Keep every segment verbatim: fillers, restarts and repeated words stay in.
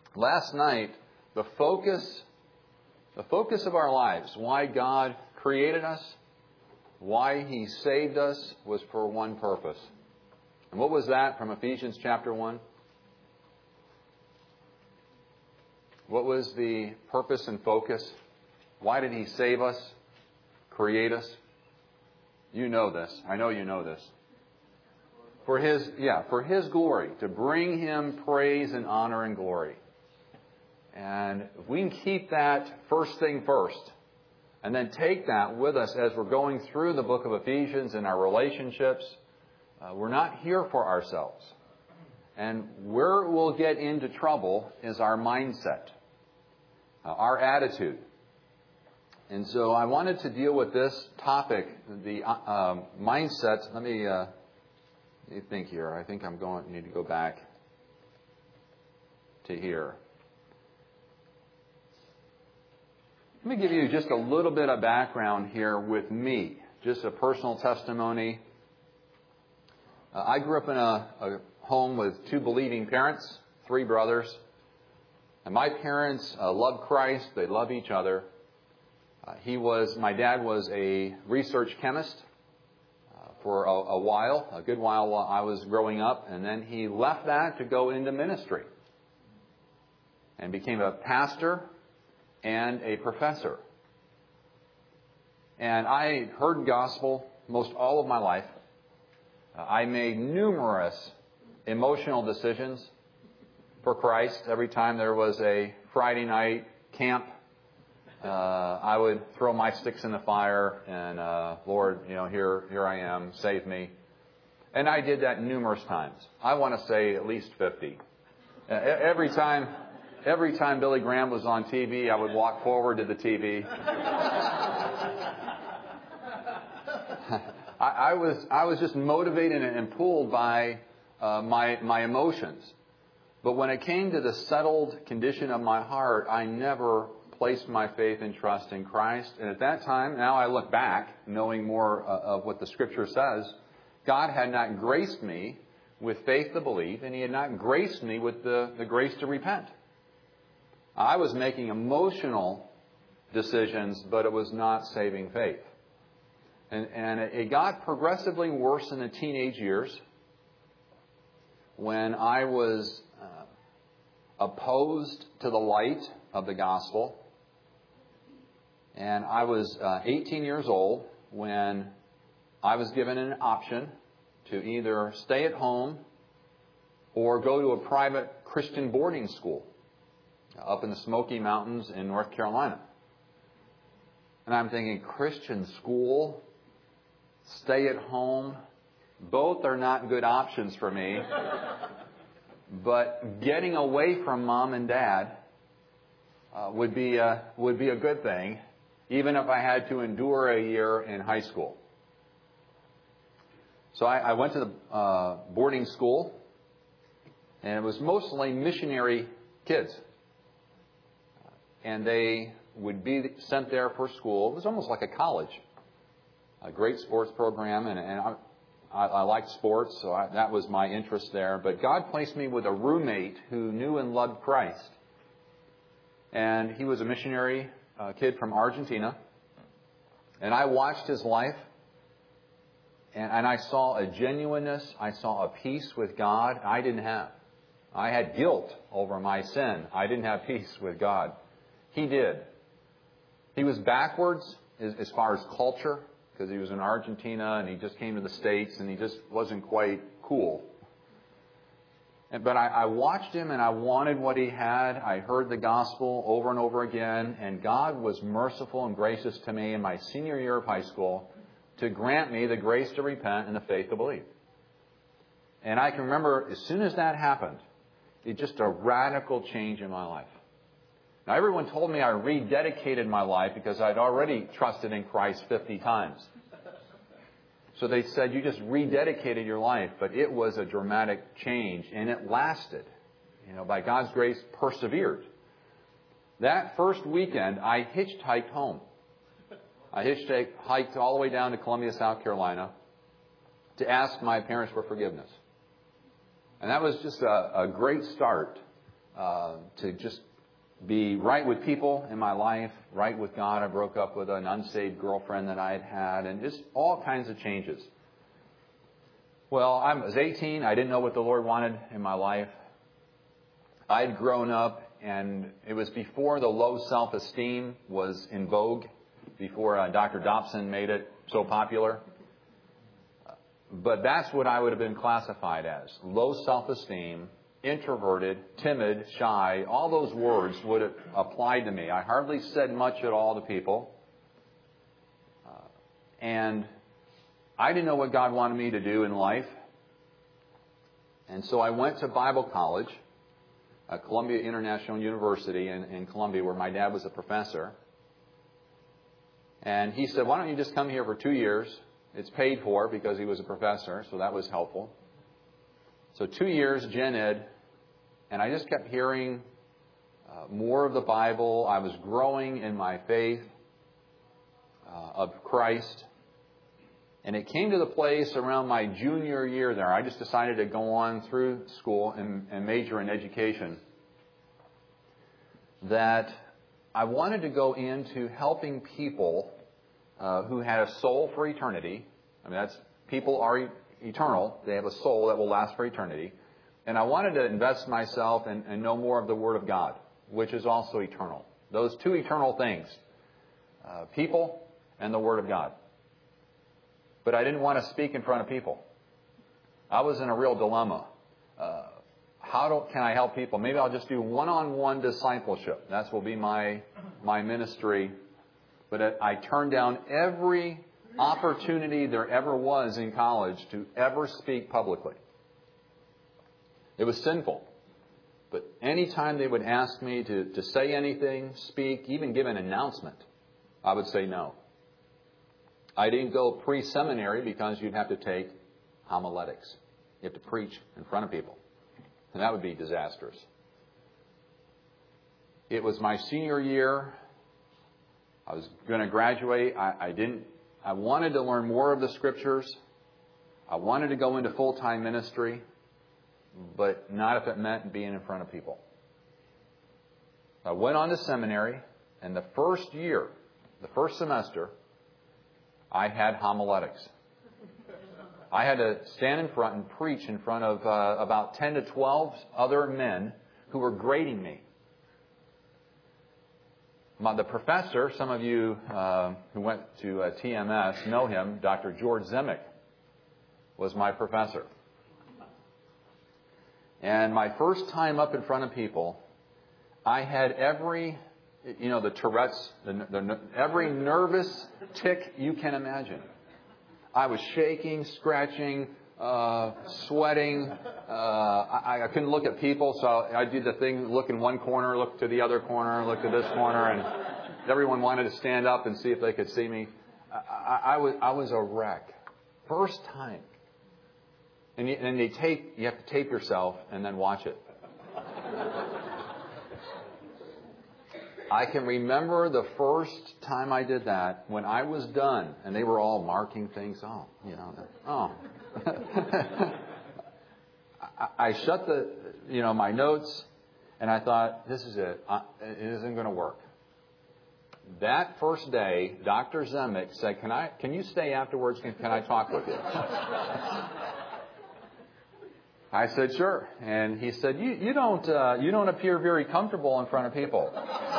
last night, the focus, the focus of our lives, why God created us, why He saved us, was for one purpose. And what was that from Ephesians chapter one? What was the purpose and focus? Why did He save us, create us? You know this. I know you know this. For His, yeah, for His glory, to bring Him praise and honor and glory. And if we can keep that first thing first, and then take that with us as we're going through the book of Ephesians and our relationships, uh, we're not here for ourselves. And where we'll get into trouble is our mindset, uh, our attitude. And so I wanted to deal with this topic, the uh, um, mindset. Let me, uh, let me think here. I think I'm going need to go back to here. Let me give you just a little bit of background here with me, just a personal testimony. Uh, I grew up in a, a home with two believing parents, three brothers. And my parents uh, loved Christ. They loved each other. Uh, he was, my dad was a research chemist uh, for a, a while, a good while while I was growing up. And then he left that to go into ministry and became a pastor and a professor. And I heard gospel most all of my life. Uh, I made numerous emotional decisions for Christ. Every time there was a Friday night camp, uh, I would throw my sticks in the fire and, uh, Lord, you know, here, here I am, save me. And I did that numerous times. I want to say at least fifty. Uh, every time... Every time Billy Graham was on T V, I would walk forward to the T V. I, I was I was just motivated and pulled by uh, my my emotions. But when it came to the settled condition of my heart, I never placed my faith and trust in Christ. And at that time, now I look back, knowing more uh, of what the Scripture says, God had not graced me with faith to believe, and He had not graced me with the, the grace to repent. I was making emotional decisions, but it was not saving faith. And, and it got progressively worse in the teenage years when I was uh, opposed to the light of the gospel. And I was uh, eighteen years old when I was given an option to either stay at home or go to a private Christian boarding school up in the Smoky Mountains in North Carolina. And I'm thinking, Christian school, stay at home, both are not good options for me. But getting away from mom and dad uh, would be a, would be a good thing, even if I had to endure a year in high school. So I, I went to the uh, boarding school, and it was mostly missionary kids. And they would be sent there for school. It was almost like a college. A great sports program, and, and I, I, I liked sports, so I, that was my interest there. But God placed me with a roommate who knew and loved Christ. And he was a missionary uh, kid from Argentina. And I watched his life, and, and I saw a genuineness, I saw a peace with God I didn't have. I had guilt over my sin. I didn't have peace with God. He did. He was backwards as, as far as culture, because he was in Argentina and he just came to the States and he just wasn't quite cool. And, but I, I watched him and I wanted what he had. I heard the gospel over and over again, and God was merciful and gracious to me in my senior year of high school to grant me the grace to repent and the faith to believe. And I can remember as soon as that happened, it just a radical change in my life. Now, everyone told me I rededicated my life because I'd already trusted in Christ fifty times. So they said, you just rededicated your life, but it was a dramatic change, and it lasted. You know, by God's grace, persevered. That first weekend, I hitchhiked home. I hitchhiked all the way down to Columbia, South Carolina, to ask my parents for forgiveness. And that was just a, a great start uh, to just be right with people in my life, right with God. I broke up with an unsaved girlfriend that I had had, and just all kinds of changes. Well, I was eighteen. I didn't know what the Lord wanted in my life. I had grown up, and it was before the low self-esteem was in vogue, before uh, Doctor Dobson made it so popular. But that's what I would have been classified as. Low self-esteem, introverted, timid, shy. All those words would have applied to me. I hardly said much at all to people. Uh, and I didn't know what God wanted me to do in life. And so I went to Bible college at Columbia International University in, in Columbia, where my dad was a professor. And he said, why don't you just come here for two years? It's paid for because he was a professor, so that was helpful. So two years, gen ed, and I just kept hearing uh, more of the Bible. I was growing in my faith uh, of Christ. And it came to the place around my junior year there. I just decided to go on through school and, and major in education. That I wanted to go into helping people uh, who had a soul for eternity. I mean, that's people are e- eternal. They have a soul that will last for eternity. And I wanted to invest myself and, and know more of the Word of God, which is also eternal. Those two eternal things, uh, people and the Word of God. But I didn't want to speak in front of people. I was in a real dilemma. Uh, how do, can I help people? Maybe I'll just do one-on-one discipleship. That will be my my ministry. But it, I turned down every opportunity there ever was in college to ever speak publicly. It was sinful. But any time they would ask me to, to say anything, speak, even give an announcement, I would say no. I didn't go pre-seminary because you'd have to take homiletics. You have to preach in front of people. And that would be disastrous. It was my senior year. I was going to graduate. I, I didn't. I wanted to learn more of the Scriptures. I wanted to go into full-time ministry, but not if it meant being in front of people. I went on to seminary, and the first year, the first semester, I had homiletics. I had to stand in front and preach in front of uh, about ten to twelve other men who were grading me. My, the professor, some of you uh, who went to uh, T M S know him, Doctor George Zemick, was my professor. And my first time up in front of people, I had every... You know, the Tourette's, the, the, every nervous tick you can imagine. I was shaking, scratching, uh, sweating. Uh, I, I couldn't look at people, so I did the thing, look in one corner, look to the other corner, look to this corner, and everyone wanted to stand up and see if they could see me. I, I, I, was, I was a wreck. First time. And, you, and they tape, you have to tape yourself and then watch it. I can remember the first time I did that, when I was done, and they were all marking things. Oh, you know, oh. I, I shut the, you know, my notes, and I thought, this is it. I, it isn't going to work. That first day, Doctor Zemick said, "Can I? Can you stay afterwards? Can, can I talk with you?" I said, "Sure." And he said, "You, you don't, uh, you don't appear very comfortable in front of people."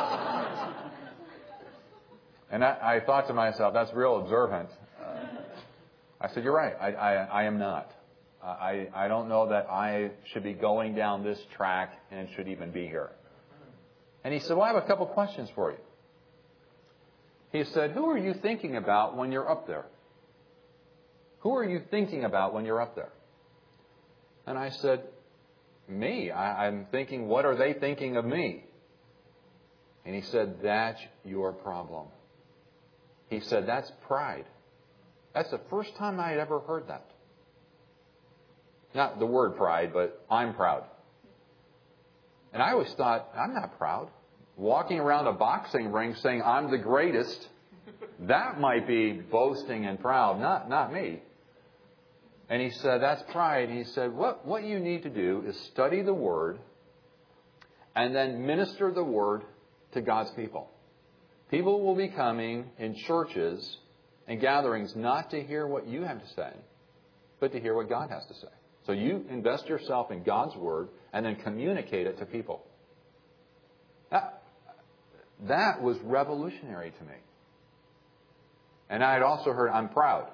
And I, I thought to myself, that's real observant. Uh, I said, "You're right. I, I, I am not. Uh, I, I don't know that I should be going down this track and should even be here." And he said, "Well, I have a couple questions for you." He said, "Who are you thinking about when you're up there? Who are you thinking about when you're up there?" And I said, "Me. I, I'm thinking, what are they thinking of me?" And he said, "That's your problem." He said, "That's pride." That's the first time I had ever heard that. Not the word pride, but I'm proud. And I always thought, I'm not proud. Walking around a boxing ring saying I'm the greatest, that might be boasting and proud, not, not me. And he said, "That's pride." He said, what, what you need to do is study the Word and then minister the Word to God's people. People will be coming in churches and gatherings not to hear what you have to say, but to hear what God has to say. So you invest yourself in God's Word and then communicate it to people. That, that was revolutionary to me. And I had also heard, I'm proud.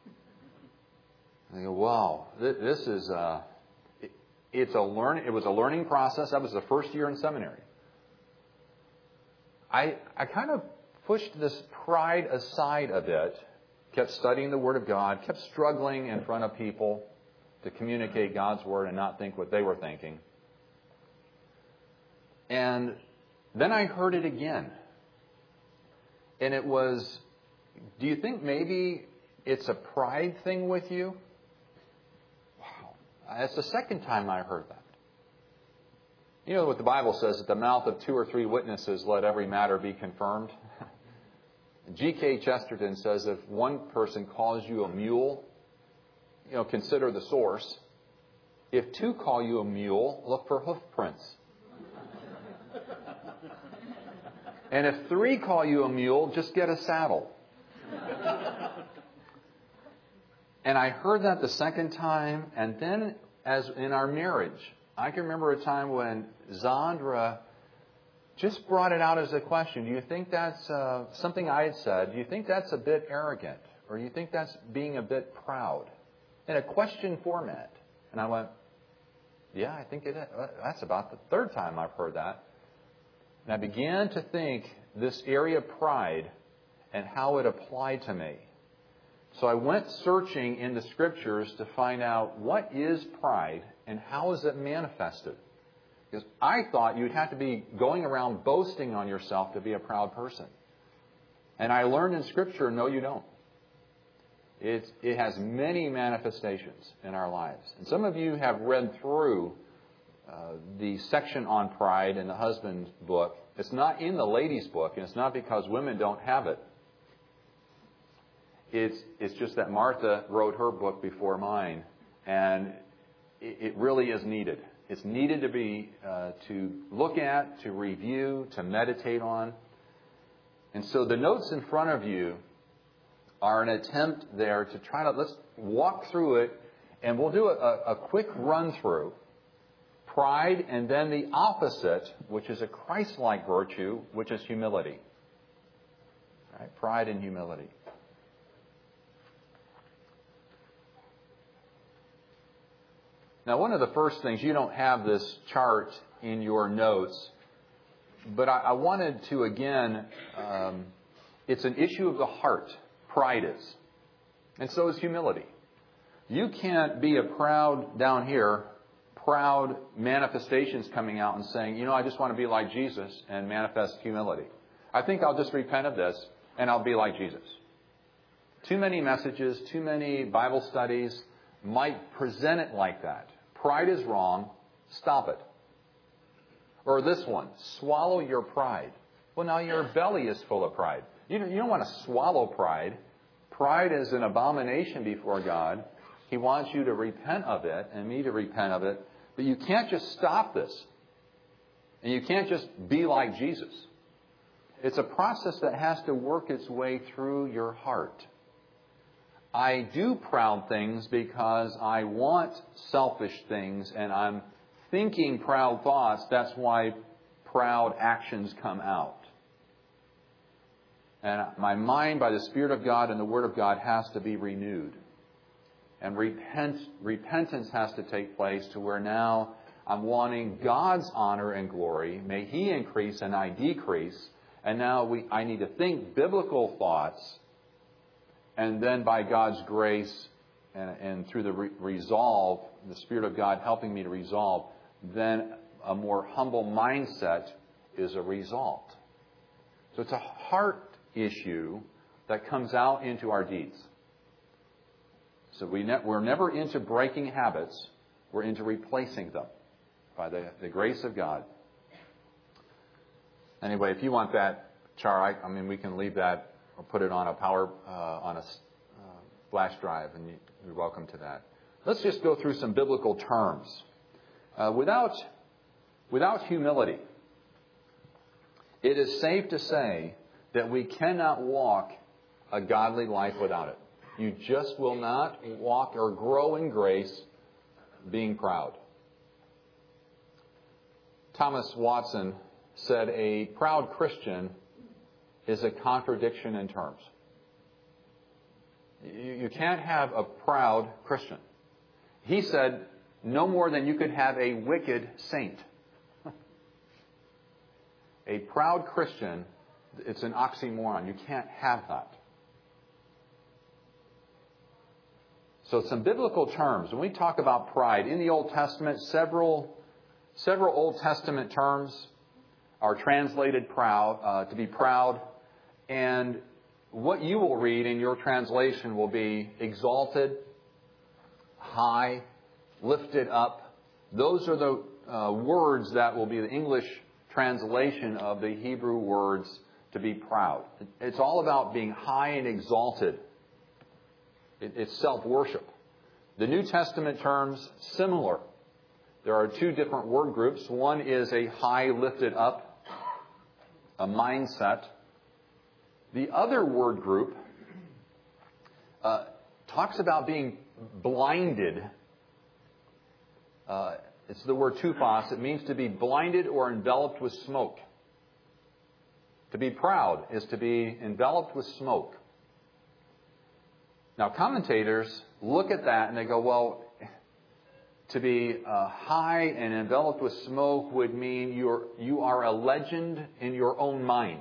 I go, wow, this is, uh, it, it's a learn, it was a learning process. That was the first year in seminary. I, I kind of pushed this pride aside a bit, kept studying the Word of God, kept struggling in front of people to communicate God's Word and not think what they were thinking. And then I heard it again. And it was, do you think maybe it's a pride thing with you? Wow. That's the second time I heard that. You know what the Bible says, at the mouth of two or three witnesses, let every matter be confirmed. G K Chesterton says if one person calls you a mule, you know, consider the source. If two call you a mule, look for hoof prints. And if three call you a mule, just get a saddle. And I heard that the second time, and then as in our marriage, I can remember a time when Zandra just brought it out as a question. Do you think that's uh, something I had said? Do you think that's a bit arrogant? Or do you think that's being a bit proud? In a question format. And I went, yeah, I think it is. That's about the third time I've heard that. And I began to think this area of pride and how it applied to me. So I went searching in the Scriptures to find out what is pride and how is it manifested. Because I thought you'd have to be going around boasting on yourself to be a proud person. And I learned in Scripture, no, you don't. It's, it has many manifestations in our lives. And some of you have read through uh, the section on pride in the husband's book. It's not in the ladies' book, and it's not because women don't have it. It's, it's just that Martha wrote her book before mine, and it, it really is needed. It's needed to be, uh, to look at, to review, to meditate on. And so the notes in front of you are an attempt there to try to, let's walk through it, and we'll do a, a quick run through. Pride, and then the opposite, which is a Christ-like virtue, which is humility. All right? Pride and humility. Now, one of the first things, you don't have this chart in your notes, but I, I wanted to, again, um, it's an issue of the heart. Pride is. And so is humility. You can't be a proud down here, proud manifestations coming out and saying, you know, I just want to be like Jesus and manifest humility. I think I'll just repent of this and I'll be like Jesus. Too many messages, too many Bible studies might present it like that. Pride is wrong. Stop it. Or this one, swallow your pride. Well, now your belly is full of pride. You don't, you don't want to swallow pride. Pride is an abomination before God. He wants you to repent of it and me to repent of it. But you can't just stop this. And you can't just be like Jesus. It's a process that has to work its way through your heart. I do proud things because I want selfish things and I'm thinking proud thoughts. That's why proud actions come out. And my mind, by the Spirit of God and the Word of God, has to be renewed. And repent, repentance has to take place to where now I'm wanting God's honor and glory. May He increase and I decrease. And now we, I need to think biblical thoughts. And then by God's grace and, and through the re- resolve, the Spirit of God helping me to resolve, then a more humble mindset is a result. So it's a heart issue that comes out into our deeds. So we ne- we're never into breaking habits. We're into replacing them by the, the grace of God. Anyway, if you want that chart, I, I mean, we can leave that or put it on a power uh, on a uh, flash drive, and you, you're welcome to that. Let's just go through some biblical terms. Uh, without without humility, It is safe to say that we cannot walk a godly life without it. You just will not walk or grow in grace being proud. Thomas Watson said a proud Christian is a contradiction in terms. You can't have a proud Christian. He said no more than you could have a wicked saint. A proud Christian, it's an oxymoron. You can't have that. So some biblical terms. When we talk about pride, in the Old Testament, several several Old Testament terms are translated proud, uh, to be proud. And what you will read in your translation will be exalted, high, lifted up. Those are the uh, words that will be the English translation of the Hebrew words to be proud. It's all about being high and exalted. It, it's self-worship. The New Testament terms, similar. There are two different word groups. One is a high, lifted up, a mindset. The other word group uh, talks about being blinded. Uh, it's the word tufos. It means to be blinded or enveloped with smoke. To be proud is to be enveloped with smoke. Now, commentators look at that and they go, well, to be uh, high and enveloped with smoke would mean you're, you are a legend in your own mind.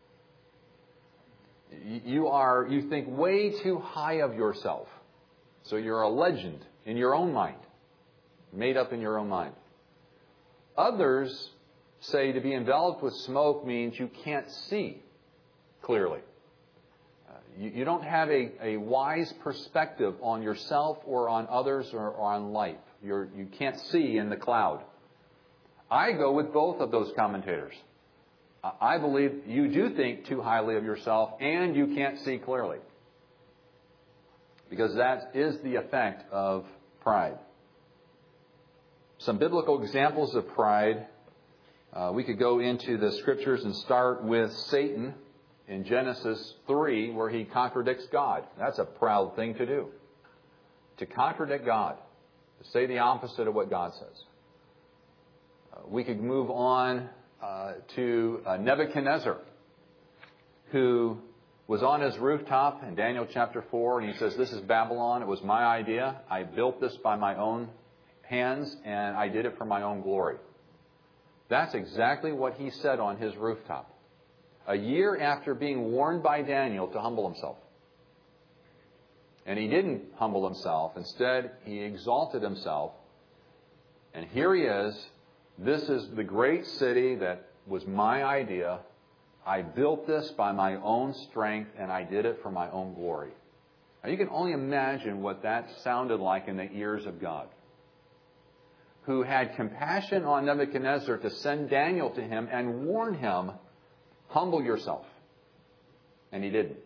You are, you think way too high of yourself. So you're a legend in your own mind. Made up in your own mind. Others say to be enveloped with smoke means you can't see clearly. Uh, you, you don't have a, a wise perspective on yourself or on others or, or on life. You're, you can't see in the cloud. I go with both of those commentators. I believe you do think too highly of yourself and you can't see clearly. Because that is the effect of pride. Some biblical examples of pride. Uh, we could go into the scriptures and start with Satan in Genesis three, where he contradicts God. That's a proud thing to do. To contradict God. To say the opposite of what God says. Uh, we could move on uh, to uh, Nebuchadnezzar, who was on his rooftop in Daniel chapter four, and he says, "This is Babylon. It was my idea. I built this by my own hands, and I did it for my own glory." That's exactly what he said on his rooftop. A year after being warned by Daniel to humble himself. And he didn't humble himself. Instead, he exalted himself. And here he is. This is the great city that was my idea. I built this by my own strength, and I did it for my own glory. Now, you can only imagine what that sounded like in the ears of God, who had compassion on Nebuchadnezzar to send Daniel to him and warn him, humble yourself. And he didn't.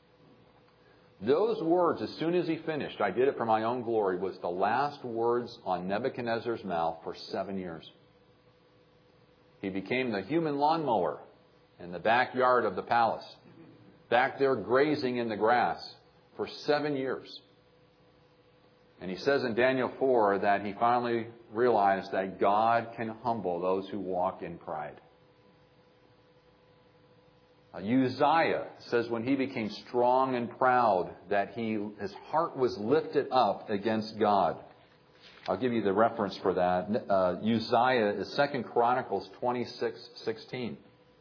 Those words, as soon as he finished, I did it for my own glory, was the last words on Nebuchadnezzar's mouth for seven years. He became the human lawnmower in the backyard of the palace, back there grazing in the grass for seven years. And he says in Daniel four that he finally realized that God can humble those who walk in pride. Uh, Uzziah says when he became strong and proud that he his heart was lifted up against God. I'll give you the reference for that. Uh, Uzziah is Second Chronicles twenty-six sixteen.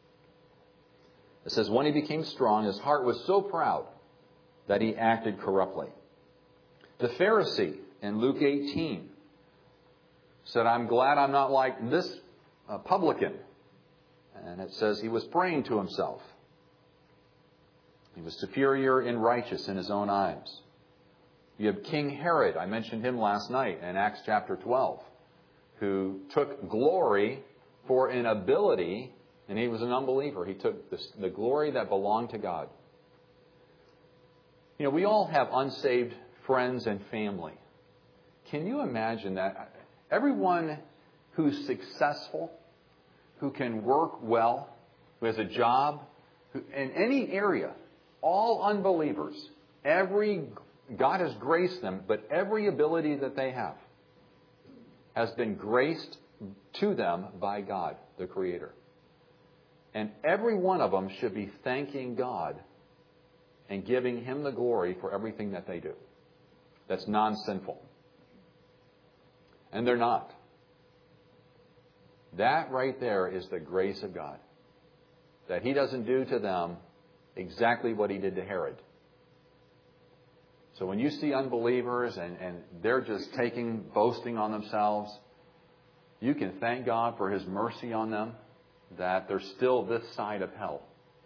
It says, when he became strong, his heart was so proud that he acted corruptly. The Pharisee in Luke eighteen said, I'm glad I'm not like this uh, publican. And it says he was praying to himself. He was superior and righteous in his own eyes. You have King Herod, I mentioned him last night in Acts chapter twelve, who took glory for an ability, and he was an unbeliever. He took the, the glory that belonged to God. You know, we all have unsaved friends and family. Can you imagine that? Everyone who's successful, who can work well, who has a job, who, in any area, all unbelievers, every God has graced them, but every ability that they have has been graced to them by God, the Creator. And every one of them should be thanking God and giving Him the glory for everything that they do. That's non-sinful. And they're not. That right there is the grace of God. That He doesn't do to them exactly what He did to Herod. So when you see unbelievers and, and they're just taking, boasting on themselves, you can thank God for His mercy on them, that they're still this side of hell.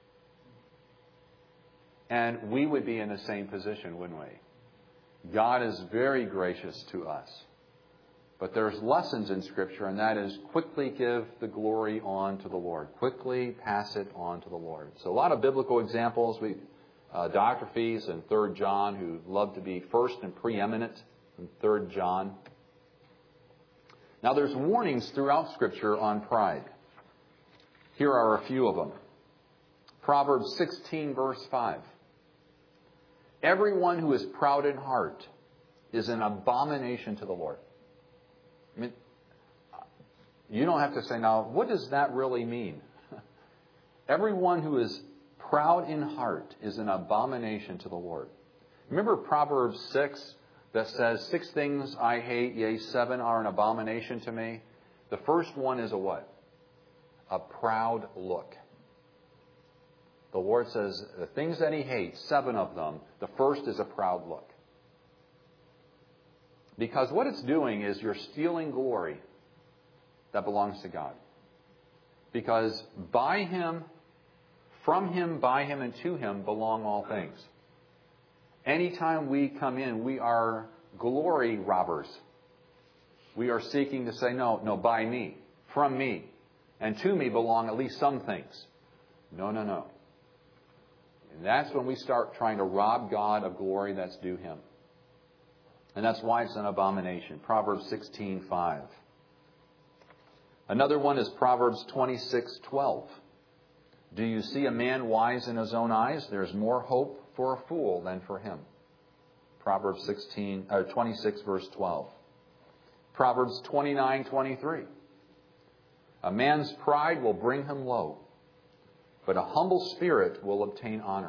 And we would be in the same position, wouldn't we? God is very gracious to us. But there's lessons in Scripture, and that is quickly give the glory on to the Lord. Quickly pass it on to the Lord. So a lot of biblical examples. We, uh, Diotrephes in Third John, who loved to be first and preeminent in Third John. Now there's warnings throughout Scripture on pride. Here are a few of them. Proverbs sixteen, verse five. Everyone who is proud in heart is an abomination to the Lord. I mean, you don't have to say, now, what does that really mean? Everyone who is proud in heart is an abomination to the Lord. Remember Proverbs six that says, six things I hate, yea, seven are an abomination to me? The first one is a what? A proud look. The Lord says the things that He hates, seven of them, the first is a proud look. Because what it's doing is you're stealing glory that belongs to God. Because by Him, from Him, by Him, and to Him belong all things. Anytime we come in, we are glory robbers. We are seeking to say, no, no, by me, from me, and to me belong at least some things. No, no, no. And that's when we start trying to rob God of glory that's due Him. And that's why it's an abomination. Proverbs sixteen five. Another one is Proverbs twenty-six twelve. Do you see a man wise in his own eyes? There's more hope for a fool than for him. Proverbs sixteen, uh, twenty-six, verse twelve. Proverbs twenty-nine twenty-three. A man's pride will bring him low, but a humble spirit will obtain honor.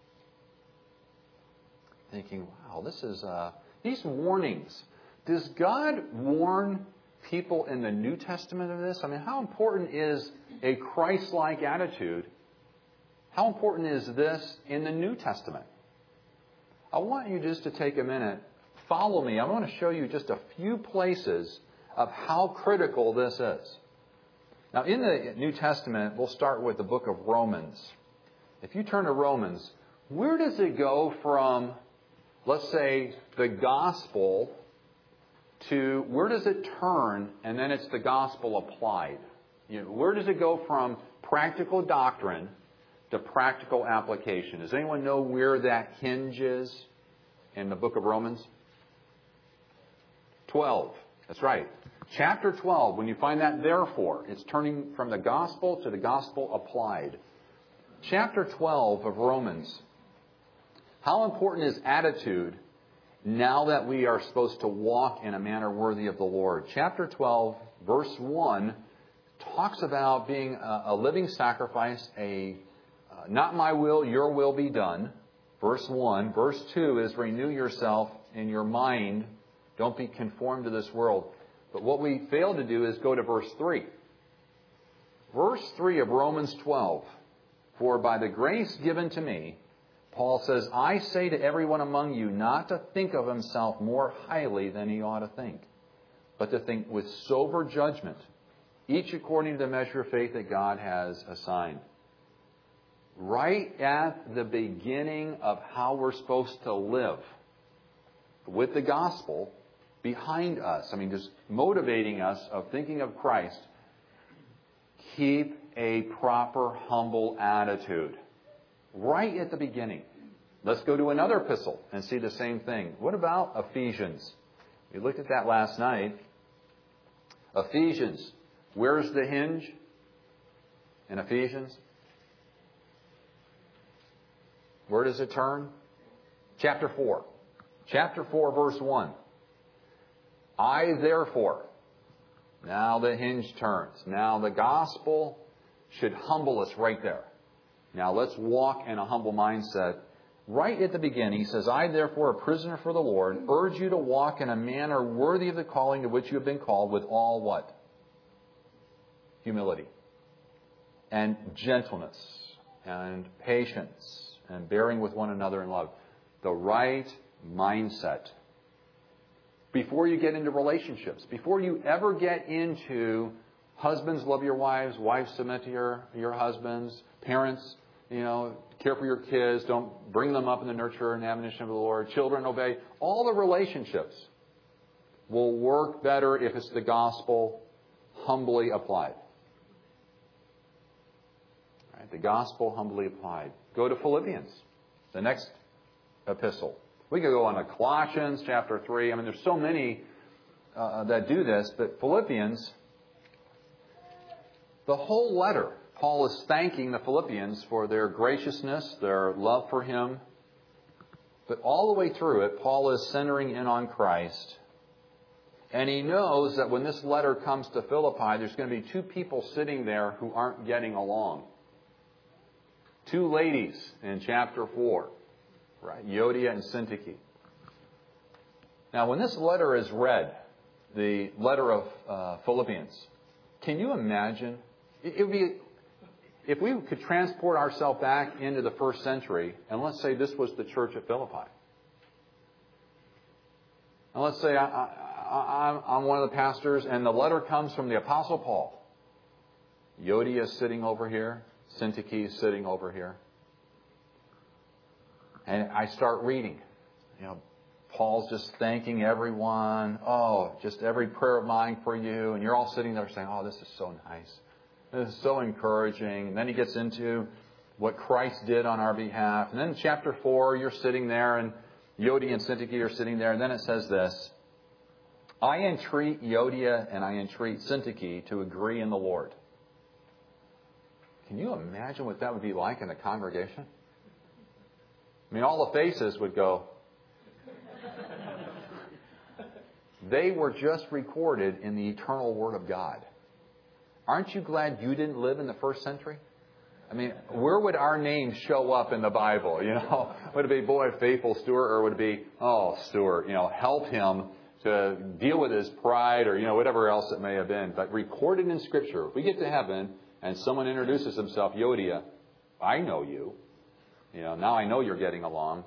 Thinking, wow, this is uh, these warnings. Does God warn people in the New Testament of this? I mean, how important is a Christ-like attitude? How important is this in the New Testament? I want you just to take a minute, follow me. I want to show you just a few places of how critical this is. Now, in the New Testament, we'll start with the book of Romans. If you turn to Romans, where does it go from, let's say, the gospel to where does it turn and then it's the gospel applied? You know, where does it go from practical doctrine to practical application? Does anyone know where that hinge is in the book of Romans? twelve. That's right. Chapter twelve, when you find that therefore, it's turning from the gospel to the gospel applied. Chapter twelve of Romans. How important is attitude now that we are supposed to walk in a manner worthy of the Lord? Chapter twelve, verse one, talks about being a, a living sacrifice, a uh, not my will, your will be done. Verse one. Verse two is renew yourself in your mind. Don't be conformed to this world. But what we fail to do is go to verse three. Verse three of Romans twelve. For by the grace given to me, Paul says, I say to everyone among you not to think of himself more highly than he ought to think, but to think with sober judgment, each according to the measure of faith that God has assigned. Right at the beginning of how we're supposed to live, with the gospel behind us, I mean, just motivating us of thinking of Christ, keep a proper, humble attitude. Right at the beginning. Let's go to another epistle and see the same thing. What about Ephesians? We looked at that last night. Ephesians. Where's the hinge in Ephesians? Where does it turn? Chapter four. Chapter four, verse one. I therefore. Now the hinge turns. Now the gospel should humble us right there. Now let's walk in a humble mindset. Right at the beginning, he says, I therefore, a prisoner for the Lord, urge you to walk in a manner worthy of the calling to which you have been called, with all what? Humility. And gentleness. And patience. And bearing with one another in love. The right mindset. Before you get into relationships, before you ever get into husbands, love your wives, wives, submit to your, your husbands, parents, you know, care for your kids, don't bring them up in the nurture and admonition of the Lord, children, obey. All the relationships will work better if it's the gospel humbly applied. Right, the gospel humbly applied. Go to Philippians, the next epistle. We could go on to Colossians chapter three. I mean, there's so many uh, that do this. But Philippians, the whole letter, Paul is thanking the Philippians for their graciousness, their love for Him. But all the way through it, Paul is centering in on Christ. And he knows that when this letter comes to Philippi, there's going to be two people sitting there who aren't getting along. Two ladies in chapter four. Right, Euodia and Syntyche. Now, when this letter is read, the letter of uh, Philippians, can you imagine? It, it would be, if we could transport ourselves back into the first century, and let's say this was the church at Philippi. And let's say I, I, I'm, I'm one of the pastors, and the letter comes from the Apostle Paul. Euodia is sitting over here. Syntyche is sitting over here. And I start reading. You know, Paul's just thanking everyone. Oh, just every prayer of mine for you. And you're all sitting there saying, oh, this is so nice. This is so encouraging. And then he gets into what Christ did on our behalf. And then in chapter four, you're sitting there, and Euodia and Syntyche are sitting there. And then it says this, I entreat Euodia and I entreat Syntyche to agree in the Lord. Can you imagine what that would be like in a congregation? I mean, all the faces would go. They were just recorded in the eternal Word of God. Aren't you glad you didn't live in the first century? I mean, where would our name show up in the Bible? You know, would it be, boy, faithful Stuart, or would it be, oh, Stuart, you know, help him to deal with his pride, or, you know, whatever else it may have been. But recorded in Scripture, if we get to heaven and someone introduces himself, Euodia, I know you. You know, now I know you're getting along.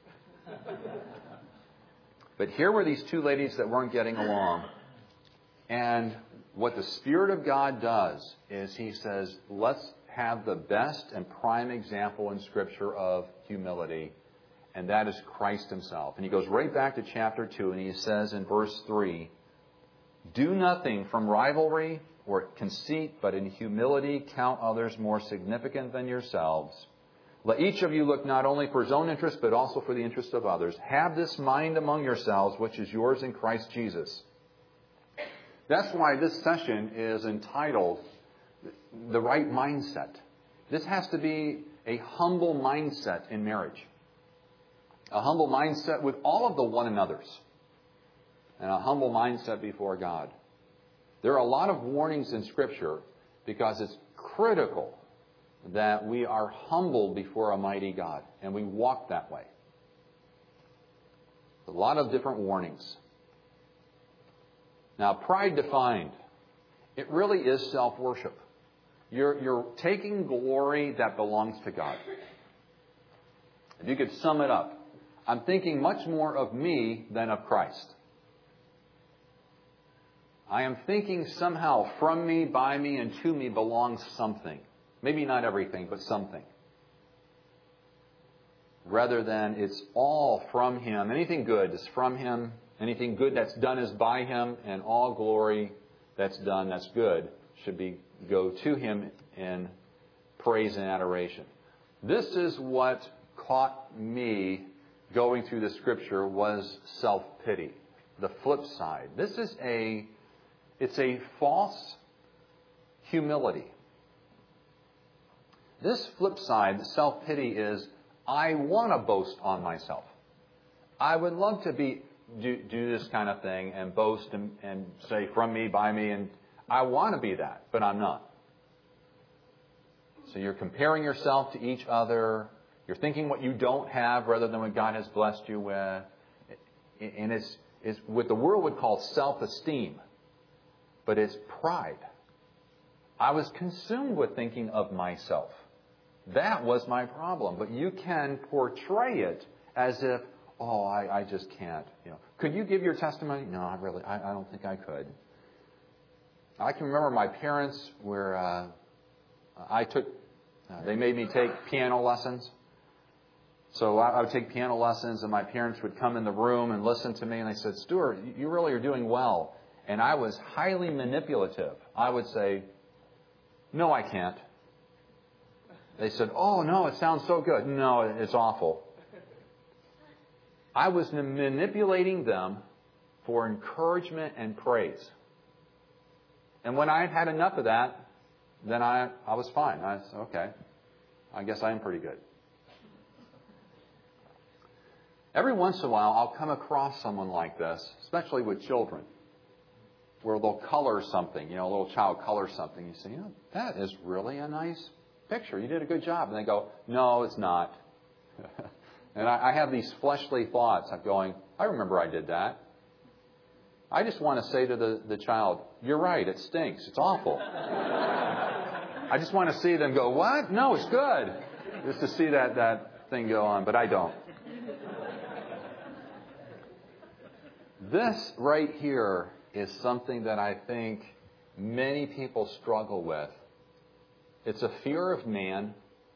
But here were these two ladies that weren't getting along. And what the Spirit of God does is He says, let's have the best and prime example in Scripture of humility. And that is Christ Himself. And He goes right back to chapter two, and He says in verse three, do nothing from rivalry or conceit, but in humility count others more significant than yourselves. Let each of you look not only for his own interest, but also for the interest of others. Have this mind among yourselves, which is yours in Christ Jesus. That's why this session is entitled The Right Mindset. This has to be a humble mindset in marriage. A humble mindset with all of the one another's. And a humble mindset before God. There are a lot of warnings in Scripture because it's critical that we are humble before a mighty God, and we walk that way. A lot of different warnings. Now, pride defined, it really is self-worship. You're, you're taking glory that belongs to God. If you could sum it up, I'm thinking much more of me than of Christ. I am thinking somehow from me, by me, and to me belongs something. Maybe not everything, but something. Rather than it's all from Him. Anything good is from Him. Anything good that's done is by Him. And all glory that's done that's good should be go to Him in praise and adoration. This is what caught me going through the Scripture was self-pity. The flip side. This is a, it's a false humility. This flip side, the self-pity, is I want to boast on myself. I would love to be do, do this kind of thing and boast and, and say from me, by me, and I want to be that, but I'm not. So you're comparing yourself to each other. You're thinking what you don't have rather than what God has blessed you with. And it's, it's what the world would call self-esteem. But it's pride. I was consumed with thinking of myself. That was my problem. But you can portray it as if, oh, I, I just can't. You know, could you give your testimony? No, I really, I, I don't think I could. I can remember my parents where uh, I took, uh, they made me take piano lessons. So I, I would take piano lessons, and my parents would come in the room and listen to me, and they said, Stuart, you really are doing well. And I was highly manipulative. I would say, no, I can't. They said, oh, no, it sounds so good. No, it's awful. I was manipulating them for encouragement and praise. And when I had had enough of that, then I, I was fine. I said, okay, I guess I am pretty good. Every once in a while, I'll come across someone like this, especially with children, where they'll color something. You know, a little child colors something. You say, you know, that is really a nice picture. You did a good job. And they go, no, it's not. And I, I have these fleshly thoughts. I'm going, I remember I did that. I just want to say to the, the child, you're right, it stinks. It's awful. I just want to see them go, what? No, it's good. Just to see that, that thing go on, but I don't. This right here is something that I think many people struggle with. It's a fear of man,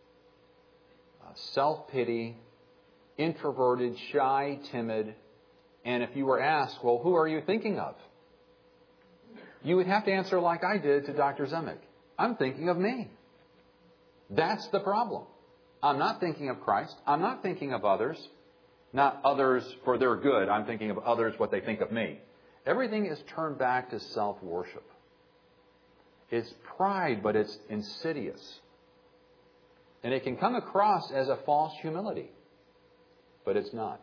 self-pity, introverted, shy, timid. And if you were asked, well, who are you thinking of? You would have to answer like I did to Doctor Zemek. I'm thinking of me. That's the problem. I'm not thinking of Christ. I'm not thinking of others. Not others for their good. I'm thinking of others, what they think of me. Everything is turned back to self-worship. It's pride, but it's insidious. And it can come across as a false humility. But it's not.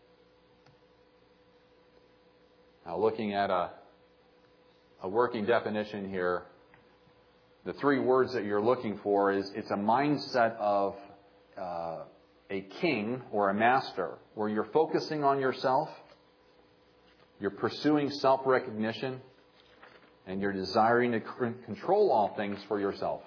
Now, looking at a, a working definition here, the three words that you're looking for is it's a mindset of uh, a king or a master, where you're focusing on yourself, you're pursuing self-recognition, and you're desiring to control all things for yourself.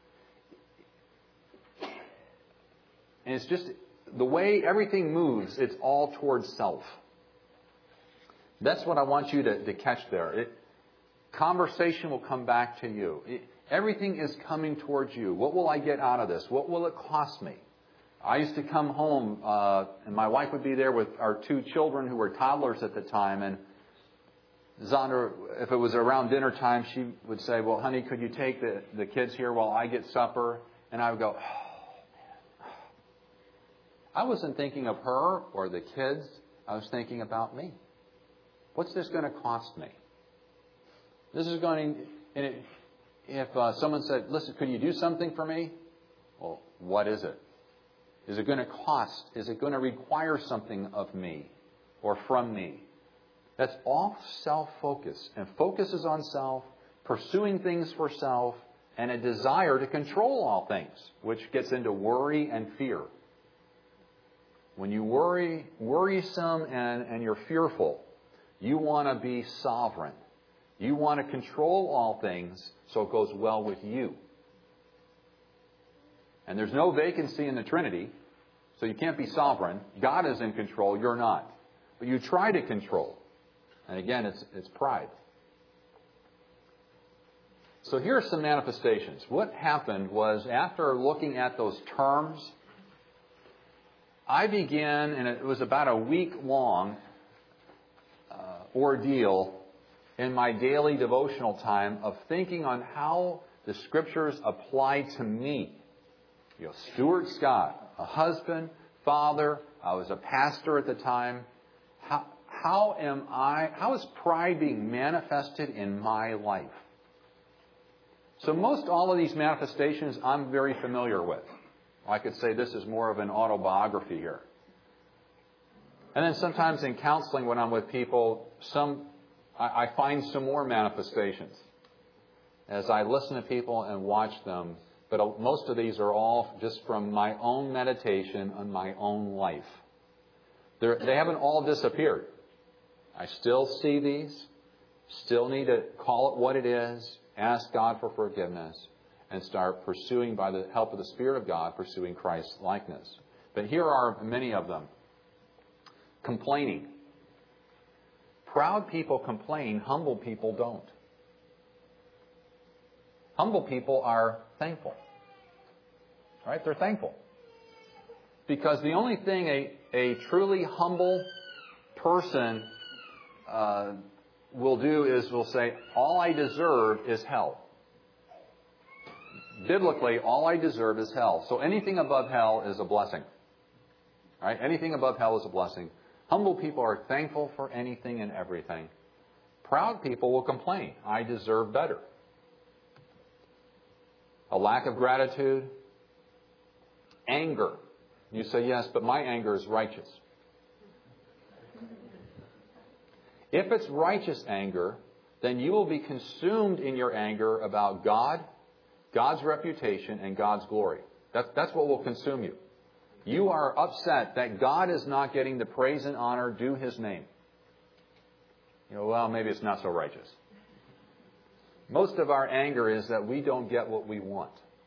And it's just the way everything moves, it's all towards self. That's what I want you to, to catch there. It, conversation will come back to you. It, everything is coming towards you. What will I get out of this? What will it cost me? I used to come home, uh, and my wife would be there with our two children who were toddlers at the time. And Zandra, if it was around dinner time, she would say, well, honey, could you take the, the kids here while I get supper? And I would go, oh, man. I wasn't thinking of her or the kids. I was thinking about me. What's this going to cost me? This is going to, and it, if uh, someone said, listen, could you do something for me? Well, what is it? Is it going to cost? Is it going to require something of me or from me? That's all self-focus. And focus is on self, pursuing things for self, and a desire to control all things, which gets into worry and fear. When you worry, worrisome and, and you're fearful, you want to be sovereign. You want to control all things so it goes well with you. And there's no vacancy in the Trinity, so you can't be sovereign. God is in control, you're not. But you try to control. And again, it's, it's pride. So here are some manifestations. What happened was, after looking at those terms, I began, and it was about a week long uh, ordeal in my daily devotional time of thinking on how the Scriptures apply to me. You know, Stuart Scott, a husband, father, I was a pastor at the time. How, how am I, how is pride being manifested in my life? So most all of these manifestations I'm very familiar with. I could say this is more of an autobiography here. And then sometimes in counseling, when I'm with people, some I, I find some more manifestations as I listen to people and watch them. But most of these are all just from my own meditation on my own life. They're, they haven't all disappeared. I still see these, still need to call it what it is, ask God for forgiveness, and start pursuing, by the help of the Spirit of God, pursuing Christ's likeness. But here are many of them. Complaining. Proud people complain, humble people don't. Humble people are thankful. Right? They're thankful. Because the only thing a, a truly humble person uh, will do is will say, all I deserve is hell. Biblically, all I deserve is hell. So anything above hell is a blessing. Right? Anything above hell is a blessing. Humble people are thankful for anything and everything. Proud people will complain. I deserve better. A lack of gratitude. Anger. You say, yes, but my anger is righteous. If it's righteous anger, then you will be consumed in your anger about God, God's reputation, and God's glory. That's, that's what will consume you. You are upset that God is not getting the praise and honor due His name. You know, well, maybe it's not so righteous. Most of our anger is that we don't get what we want.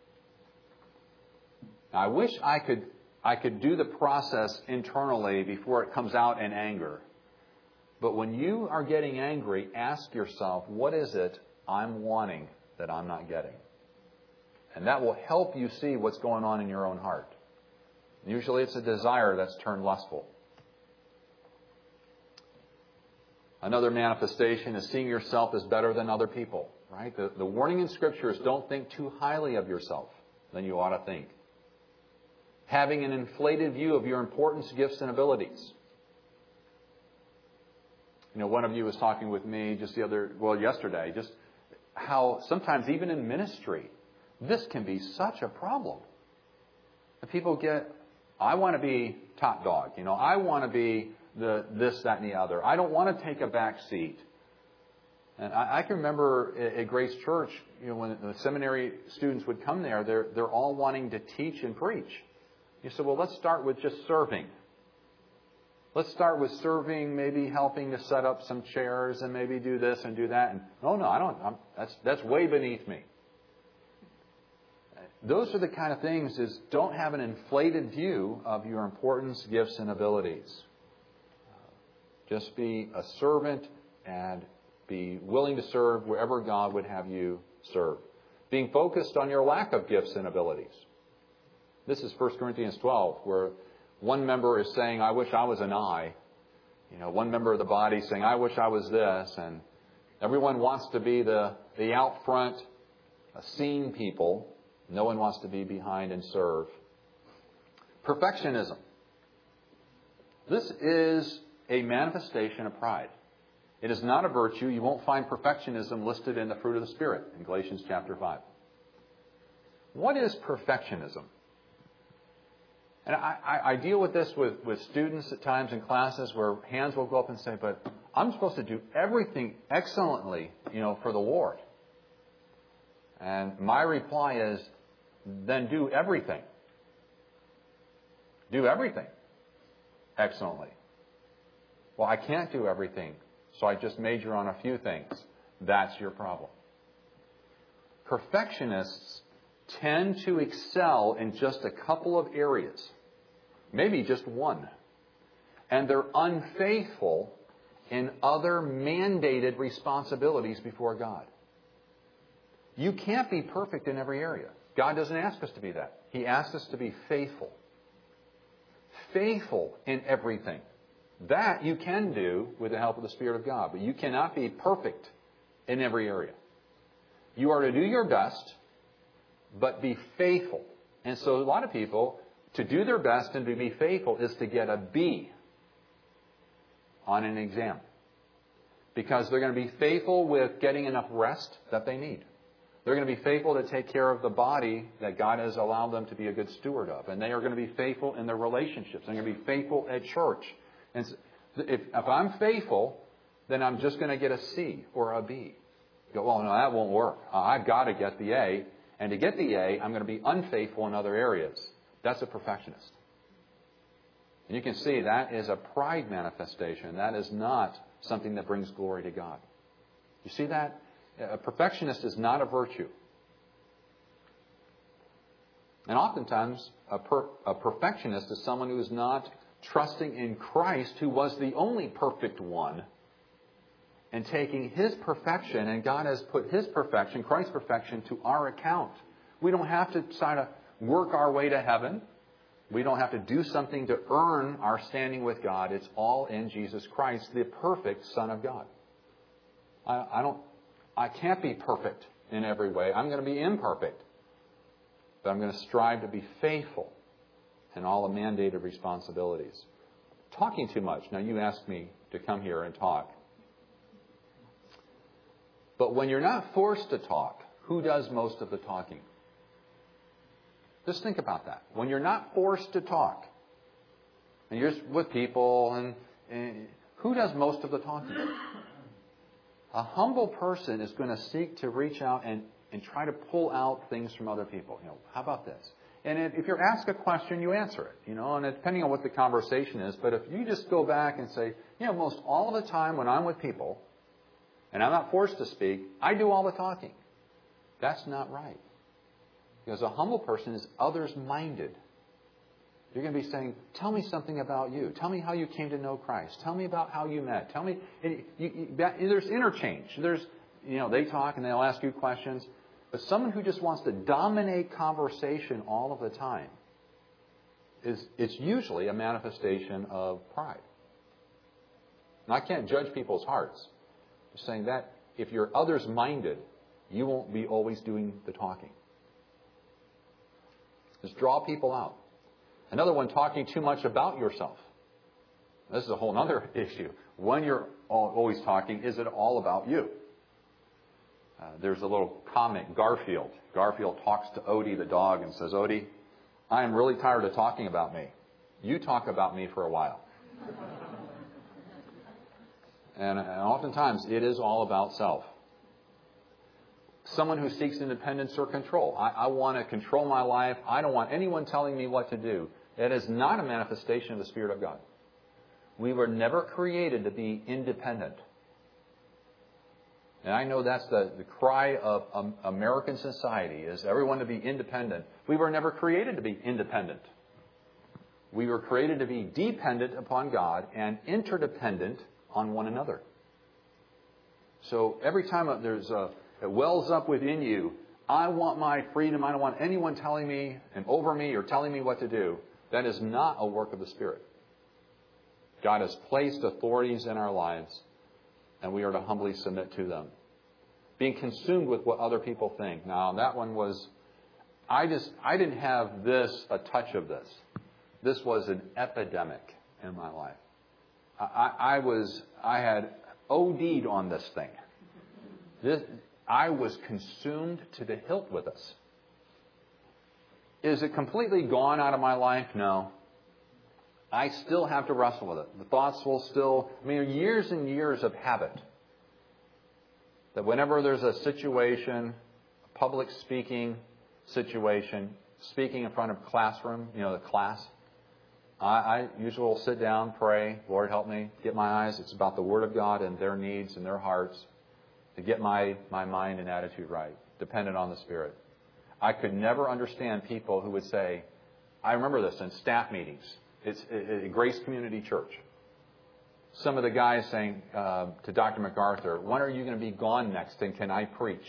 Now, I wish I could I could do the process internally before it comes out in anger. But when you are getting angry, ask yourself, what is it I'm wanting that I'm not getting? And that will help you see what's going on in your own heart. Usually it's a desire that's turned lustful. Another manifestation is seeing yourself as better than other people. Right? The, the warning in Scripture is don't think too highly of yourself than you ought to think. Having an inflated view of your importance, gifts, and abilities. You know, one of you was talking with me just the other, well, yesterday, just how sometimes even in ministry, this can be such a problem. People get, I want to be top dog. You know, I want to be the this, that, and the other. I don't want to take a back seat. And I, I can remember at Grace Church, you know, when the seminary students would come there, they're they're all wanting to teach and preach. You said, well, let's start with just serving. Let's start with serving, maybe helping to set up some chairs and maybe do this and do that. And oh no, I don't. I'm, that's that's way beneath me. Those are the kind of things is don't have an inflated view of your importance, gifts, and abilities. Just be a servant and be willing to serve wherever God would have you serve. Being focused on your lack of gifts and abilities. This is First Corinthians twelve, where one member is saying, I wish I was an eye. You know, one member of the body saying, I wish I was this. And everyone wants to be the, the out front, seen people. No one wants to be behind and serve. Perfectionism. This is a manifestation of pride. It is not a virtue. You won't find perfectionism listed in the fruit of the Spirit in Galatians chapter five. What is perfectionism? And I, I, I deal with this with, with students at times in classes where hands will go up and say, but I'm supposed to do everything excellently, you know, for the Lord. And my reply is, then do everything. Do everything excellently. Well, I can't do everything, so I just major on a few things. That's your problem. Perfectionists tend to excel in just a couple of areas, maybe just one. And they're unfaithful in other mandated responsibilities before God. You can't be perfect in every area. God doesn't ask us to be that. He asks us to be faithful. Faithful in everything. That you can do with the help of the Spirit of God. But you cannot be perfect in every area. You are to do your best, but be faithful. And so a lot of people, to do their best and to be faithful is to get a B on an exam. Because they're going to be faithful with getting enough rest that they need. They're going to be faithful to take care of the body that God has allowed them to be a good steward of. And they are going to be faithful in their relationships. They're going to be faithful at church. And if, if I'm faithful, then I'm just going to get a C or a B. You go, oh, no, that won't work. Uh, I've got to get the A. And to get the A, I'm going to be unfaithful in other areas. That's a perfectionist. And you can see that is a pride manifestation. That is not something that brings glory to God. You see that? A perfectionist is not a virtue. And oftentimes, a, per, a perfectionist is someone who is not trusting in Christ, who was the only perfect one, and taking His perfection, and God has put His perfection, Christ's perfection, to our account. We don't have to try to work our way to heaven. We don't have to do something to earn our standing with God. It's all in Jesus Christ, the perfect Son of God. I, I don't, I can't be perfect in every way. I'm going to be imperfect. But I'm going to strive to be faithful in all the mandated responsibilities. Talking too much. Now, you asked me to come here and talk. But when you're not forced to talk, who does most of the talking? Just think about that. When you're not forced to talk, and you're just with people, and, and who does most of the talking? A humble person is going to seek to reach out and, and try to pull out things from other people. You know, how about this? And if, if you're asked a question, you answer it. You know, and depending on what the conversation is. But if you just go back and say, you know, most all of the time when I'm with people, and I'm not forced to speak, I do all the talking. That's not right. Because a humble person is others-minded. You're going to be saying, tell me something about you. Tell me how you came to know Christ. Tell me about how you met. Tell me, you, you, that, there's interchange. There's, you know, they talk and they'll ask you questions. But someone who just wants to dominate conversation all of the time, is it's usually a manifestation of pride. And I can't judge people's hearts. I'm saying that if you're others-minded, you won't be always doing the talking. Just draw people out. Another one, talking too much about yourself. This is a whole other issue. When you're always talking, is it all about you? Uh, there's a little comic, Garfield. Garfield talks to Odie the dog and says, Odie, I am really tired of talking about me. You talk about me for a while. and, and oftentimes it is all about self. Someone who seeks independence or control. I, I want to control my life. I don't want anyone telling me what to do. That is not a manifestation of the Spirit of God. We were never created to be independent. And I know that's the, the cry of um, American society, is everyone to be independent. We were never created to be independent. We were created to be dependent upon God and interdependent on one another. So every time there's a it wells up within you, I want my freedom, I don't want anyone telling me and over me or telling me what to do. That is not a work of the Spirit. God has placed authorities in our lives, and we are to humbly submit to them. Being consumed with what other people think. Now, that one was, I just, I didn't have this, a touch of this. This was an epidemic in my life. I, I, I was, I had O D'd on this thing. This, I was consumed to the hilt with this. Is it completely gone out of my life? No. I still have to wrestle with it. The thoughts will still, I mean, years and years of habit. That whenever there's a situation, a public speaking situation, speaking in front of classroom, you know, the class, I, I usually will sit down, pray, Lord help me, get my eyes. It's about the Word of God and their needs and their hearts. To get my, my mind and attitude right, dependent on the Spirit. I could never understand people who would say, I remember this in staff meetings. It's at Grace Community Church. Some of the guys saying uh, to Doctor MacArthur, when are you going to be gone next and can I preach?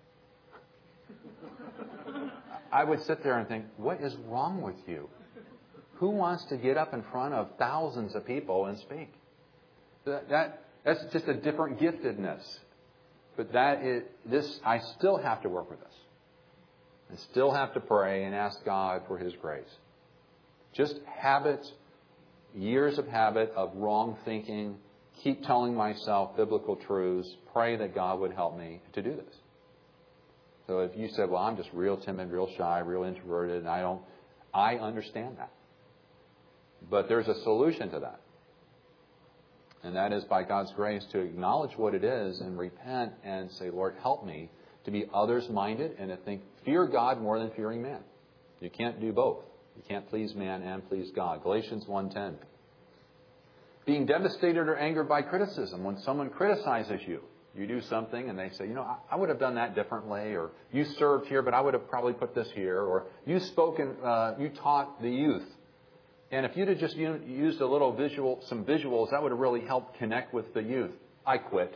I would sit there and think, what is wrong with you? Who wants to get up in front of thousands of people and speak? That, that That's just a different giftedness. But that is, this, I still have to work with this. I still have to pray and ask God for His grace. Just habits, years of habit of wrong thinking, keep telling myself biblical truths, pray that God would help me to do this. So if you said, well, I'm just real timid, real shy, real introverted, and I don't, I understand that. But there's a solution to that. And that is by God's grace to acknowledge what it is and repent and say, Lord, help me to be others-minded and to think, fear God more than fearing man. You can't do both. You can't please man and please God. Galatians one ten. Being devastated or angered by criticism. When someone criticizes you, you do something and they say, you know, I, I would have done that differently, or you served here, but I would have probably put this here, or you spoke and uh, you taught the youth. And if you'd have just used a little visual, some visuals, that would have really helped connect with the youth. I quit.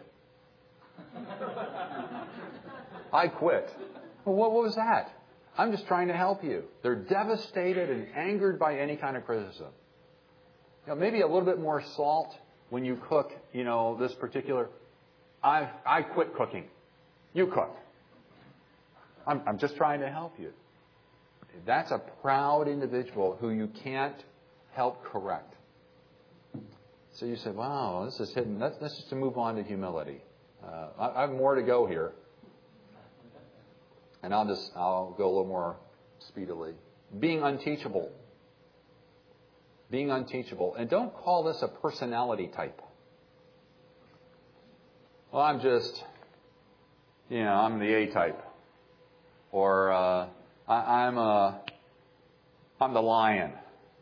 I quit. Well, what was that? I'm just trying to help you. They're devastated and angered by any kind of criticism. You know, maybe a little bit more salt when you cook, you know, this particular, I I quit cooking. You cook. I'm, I'm just trying to help you. That's a proud individual who you can't help correct. So you say, wow, this is hidden. Let's, let's just move on to humility. Uh, I, I have more to go here. And I'll just, I'll go a little more speedily. Being unteachable. Being unteachable. And don't call this a personality type. Well, I'm just, you know, I'm the A type. Or uh, I, I'm a, I'm the lion.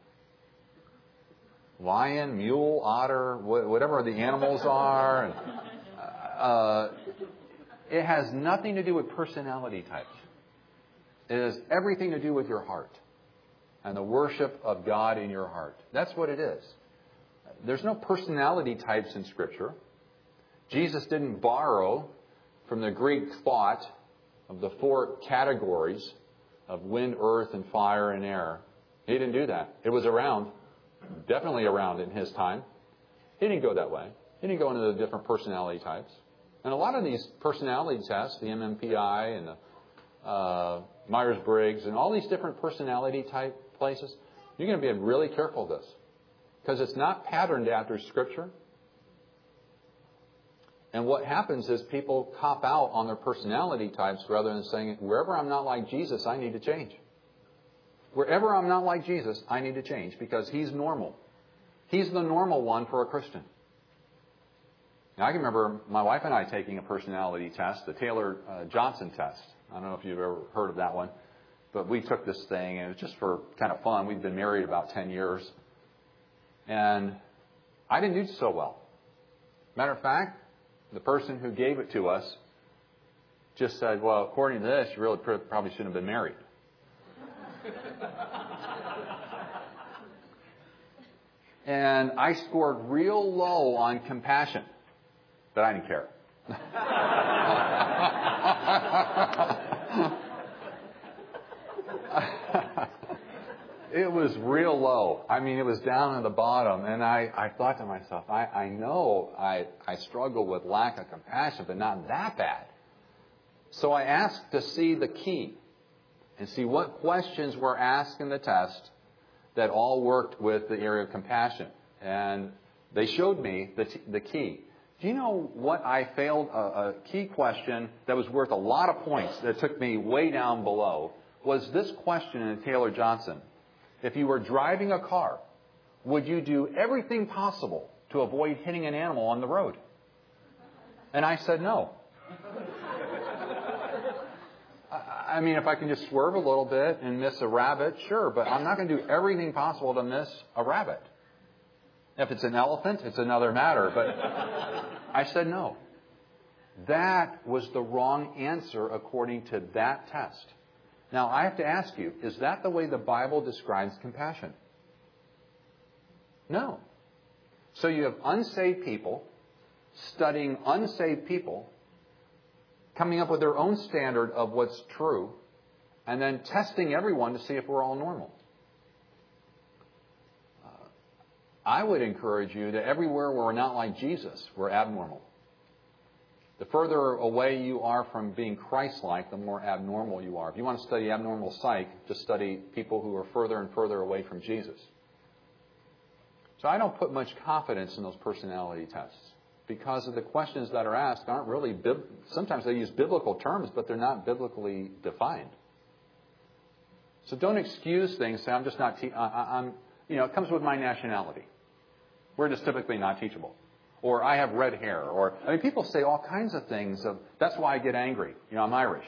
Lion, mule, otter, whatever the animals are. And, uh, it has nothing to do with personality types. It has everything to do with your heart and the worship of God in your heart. That's what it is. There's no personality types in Scripture. Jesus didn't borrow from the Greek thought of the four categories of wind, earth, and fire and air. He didn't do that. It was around, definitely around in his time. He didn't go that way. He didn't go into the different personality types. And a lot of these personality tests, the M M P I and the uh, Myers-Briggs and all these different personality type places, you're going to be really careful of this. Because it's not patterned after Scripture. And what happens is people cop out on their personality types rather than saying, wherever I'm not like Jesus, I need to change. Wherever I'm not like Jesus, I need to change because He's normal. He's the normal one for a Christian. Now, I can remember my wife and I taking a personality test, the Taylor uh, Johnson test. I don't know if you've ever heard of that one. But we took this thing, and it was just for kind of fun. We'd been married about ten years. And I didn't do so well. Matter of fact, the person who gave it to us just said, well, according to this, you really probably shouldn't have been married. And I scored real low on compassion. But I didn't care. It was real low. I mean, it was down at the bottom. And I, I thought to myself, I, I know I, I struggle with lack of compassion, but not that bad. So I asked to see the key and see what questions were asked in the test that all worked with the area of compassion. And they showed me the, t- the key. Do you know what I failed? A, a key question that was worth a lot of points that took me way down below was this question in Taylor Johnson. If you were driving a car, would you do everything possible to avoid hitting an animal on the road? And I said no. I, I mean, if I can just swerve a little bit and miss a rabbit, sure, but I'm not going to do everything possible to miss a rabbit. If it's an elephant, it's another matter. But I said no. That was the wrong answer according to that test. Now, I have to ask you, is that the way the Bible describes compassion? No. So you have unsaved people studying unsaved people, coming up with their own standard of what's true, and then testing everyone to see if we're all normal. I would encourage you that everywhere where we're not like Jesus, we're abnormal. The further away you are from being Christ-like, the more abnormal you are. If you want to study abnormal psych, just study people who are further and further away from Jesus. So I don't put much confidence in those personality tests. because of the questions that are asked aren't really, bib- sometimes they use biblical terms, but they're not biblically defined. So don't excuse things. Say, I'm just not, te- I, I'm, you know, it comes with my nationality. We're just typically not teachable. Or I have red hair. Or, I mean, people say all kinds of things. Of, that's why I get angry. You know, I'm Irish.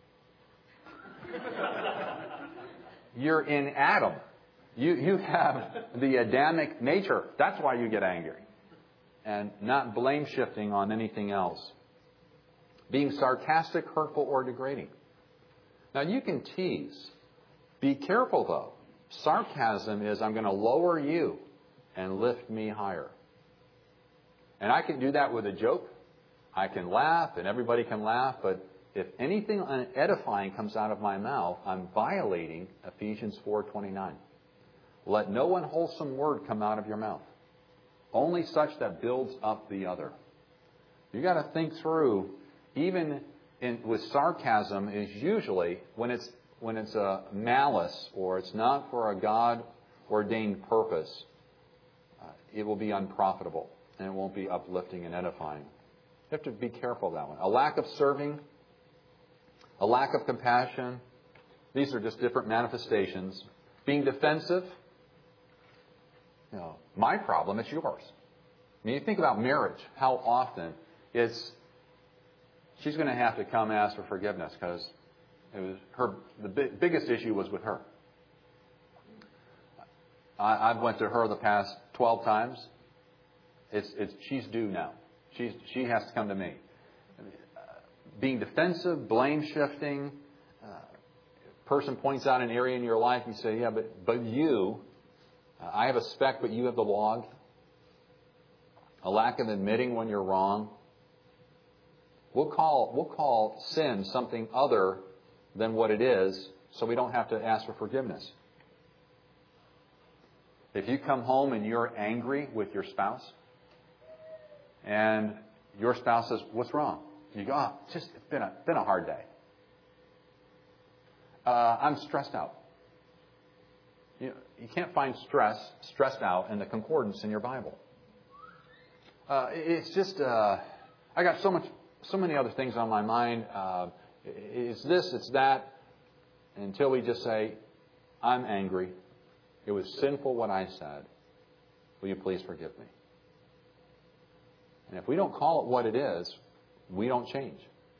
You're in Adam. You, you have the Adamic nature. That's why you get angry. And not blame shifting on anything else. Being sarcastic, hurtful, or degrading. Now, you can tease. Be careful, though. Sarcasm is, I'm going to lower you and lift me higher. And I can do that with a joke. I can laugh, and everybody can laugh. But if anything unedifying comes out of my mouth, I'm violating Ephesians four twenty-nine. Let no unwholesome word come out of your mouth. Only such that builds up the other. You got to think through, even in, with sarcasm, is usually when it's when it's a malice or it's not for a God-ordained purpose, uh, it will be unprofitable and it won't be uplifting and edifying. You have to be careful of that one. A lack of serving, a lack of compassion. These are just different manifestations. Being defensive. You know, my problem, it's yours. I mean, you think about marriage, how often it's, she's going to have to come ask for forgiveness because it was her, the big, biggest issue was with her. I, I've went to her the past twelve times. It's, it's, she's due now. She's, she has to come to me. Uh, being defensive, blame shifting. Uh, person points out an area in your life, you say, yeah, but, but you, uh, I have a speck, but you have the log. A lack of admitting when you're wrong. We'll call, we'll call sin something other than what it is, so we don't have to ask for forgiveness. If you come home and you're angry with your spouse, and your spouse says, what's wrong? You go, oh, it's just it's been a, been a hard day. Uh, I'm stressed out. You, you can't find stress, stressed out in the concordance in your Bible. Uh, it's just, uh, I got so much, so many other things on my mind. Uh, it's this, it's that. Until we just say, I'm angry. It was sinful what I said. Will you please forgive me? And if we don't call it what it is, we don't change.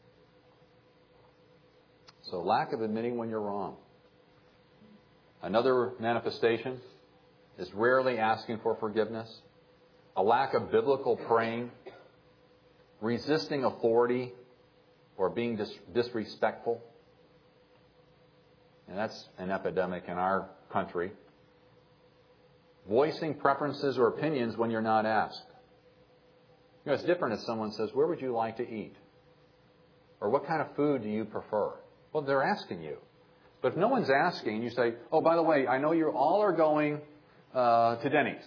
So lack of admitting when you're wrong. Another manifestation is rarely asking for forgiveness. A lack of biblical praying. Resisting authority or being dis- disrespectful. And that's an epidemic in our country. Voicing preferences or opinions when you're not asked. You know, it's different if someone says, where would you like to eat? Or what kind of food do you prefer? Well, they're asking you. But if no one's asking, you say, oh, by the way, I know you all are going uh, to Denny's.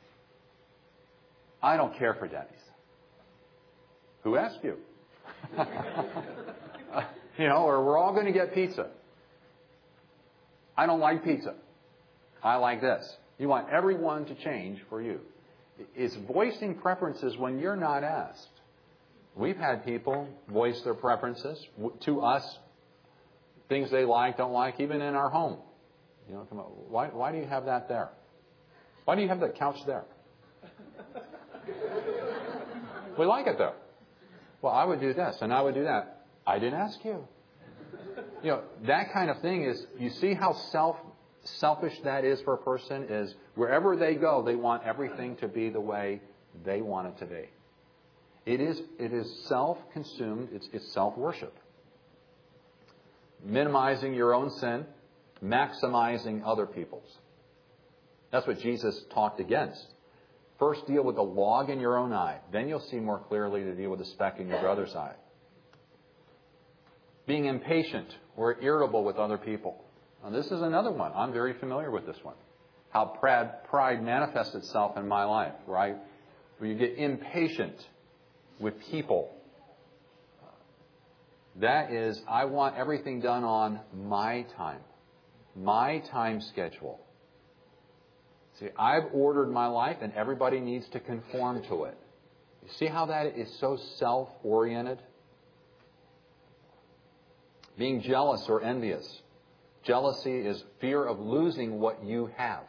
I don't care for Denny's. Who asked you? You know, or we're all going to get pizza. I don't like pizza. I like this. You want everyone to change for you. It's voicing preferences when you're not asked. We've had people voice their preferences to us, things they like, don't like, even in our home. You know, come on, why, why do you have that there? Why do you have that couch there? We like it though. Well, I would do this and I would do that. I didn't ask you. You know, that kind of thing is, you see how self selfish that is for a person, is wherever they go, they want everything to be the way they want it to be. It is, it is self-consumed. It's, it's self-worship. Minimizing your own sin, maximizing other people's. That's what Jesus talked against. First, deal with the log in your own eye. Then you'll see more clearly to deal with the speck in your brother's eye. Being impatient or irritable with other people. Now, this is another one. I'm very familiar with this one. How pride, pride manifests itself in my life, right? Where you get impatient with people. That is, I want everything done on my time. My time schedule. See, I've ordered my life and everybody needs to conform to it. You See how that is so self-oriented? Being jealous or envious. Jealousy is fear of losing what you have.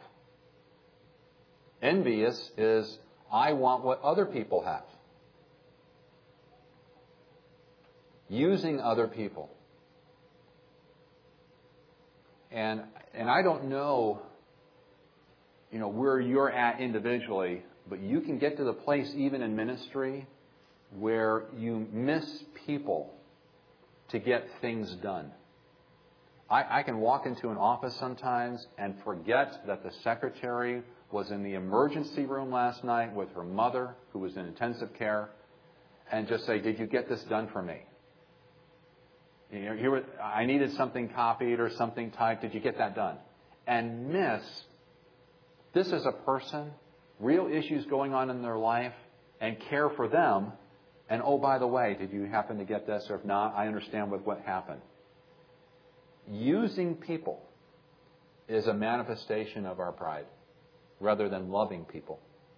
Envious is, I want what other people have. Using other people. And and I don't know, you know, where you're at individually, but you can get to the place even in ministry where you miss people to get things done. I, I can walk into an office sometimes and forget that the secretary was in the emergency room last night with her mother, who was in intensive care, and just say, did you get this done for me? You know, here, I needed something copied or something typed. Did you get that done? And miss, this is a person, real issues going on in their life, and care for them. And oh, by the way, did you happen to get this? Or if not, I understand with what happened. Using people is a manifestation of our pride rather than loving people.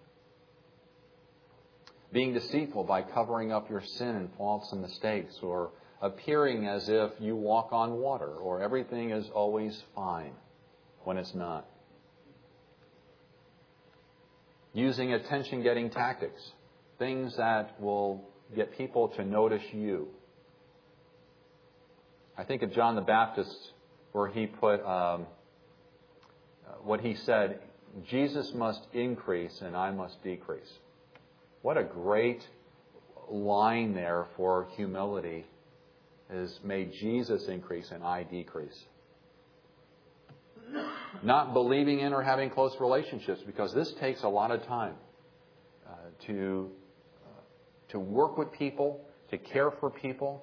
Being deceitful by covering up your sin and faults and mistakes, or appearing as if you walk on water, or everything is always fine when it's not. Using attention-getting tactics, things that will get people to notice you. I think of John the Baptist, where he put um, what he said, Jesus must increase and I must decrease. What a great line there for humility, is may Jesus increase and I decrease. Not believing in or having close relationships, because this takes a lot of time uh, to uh, to work with people, to care for people.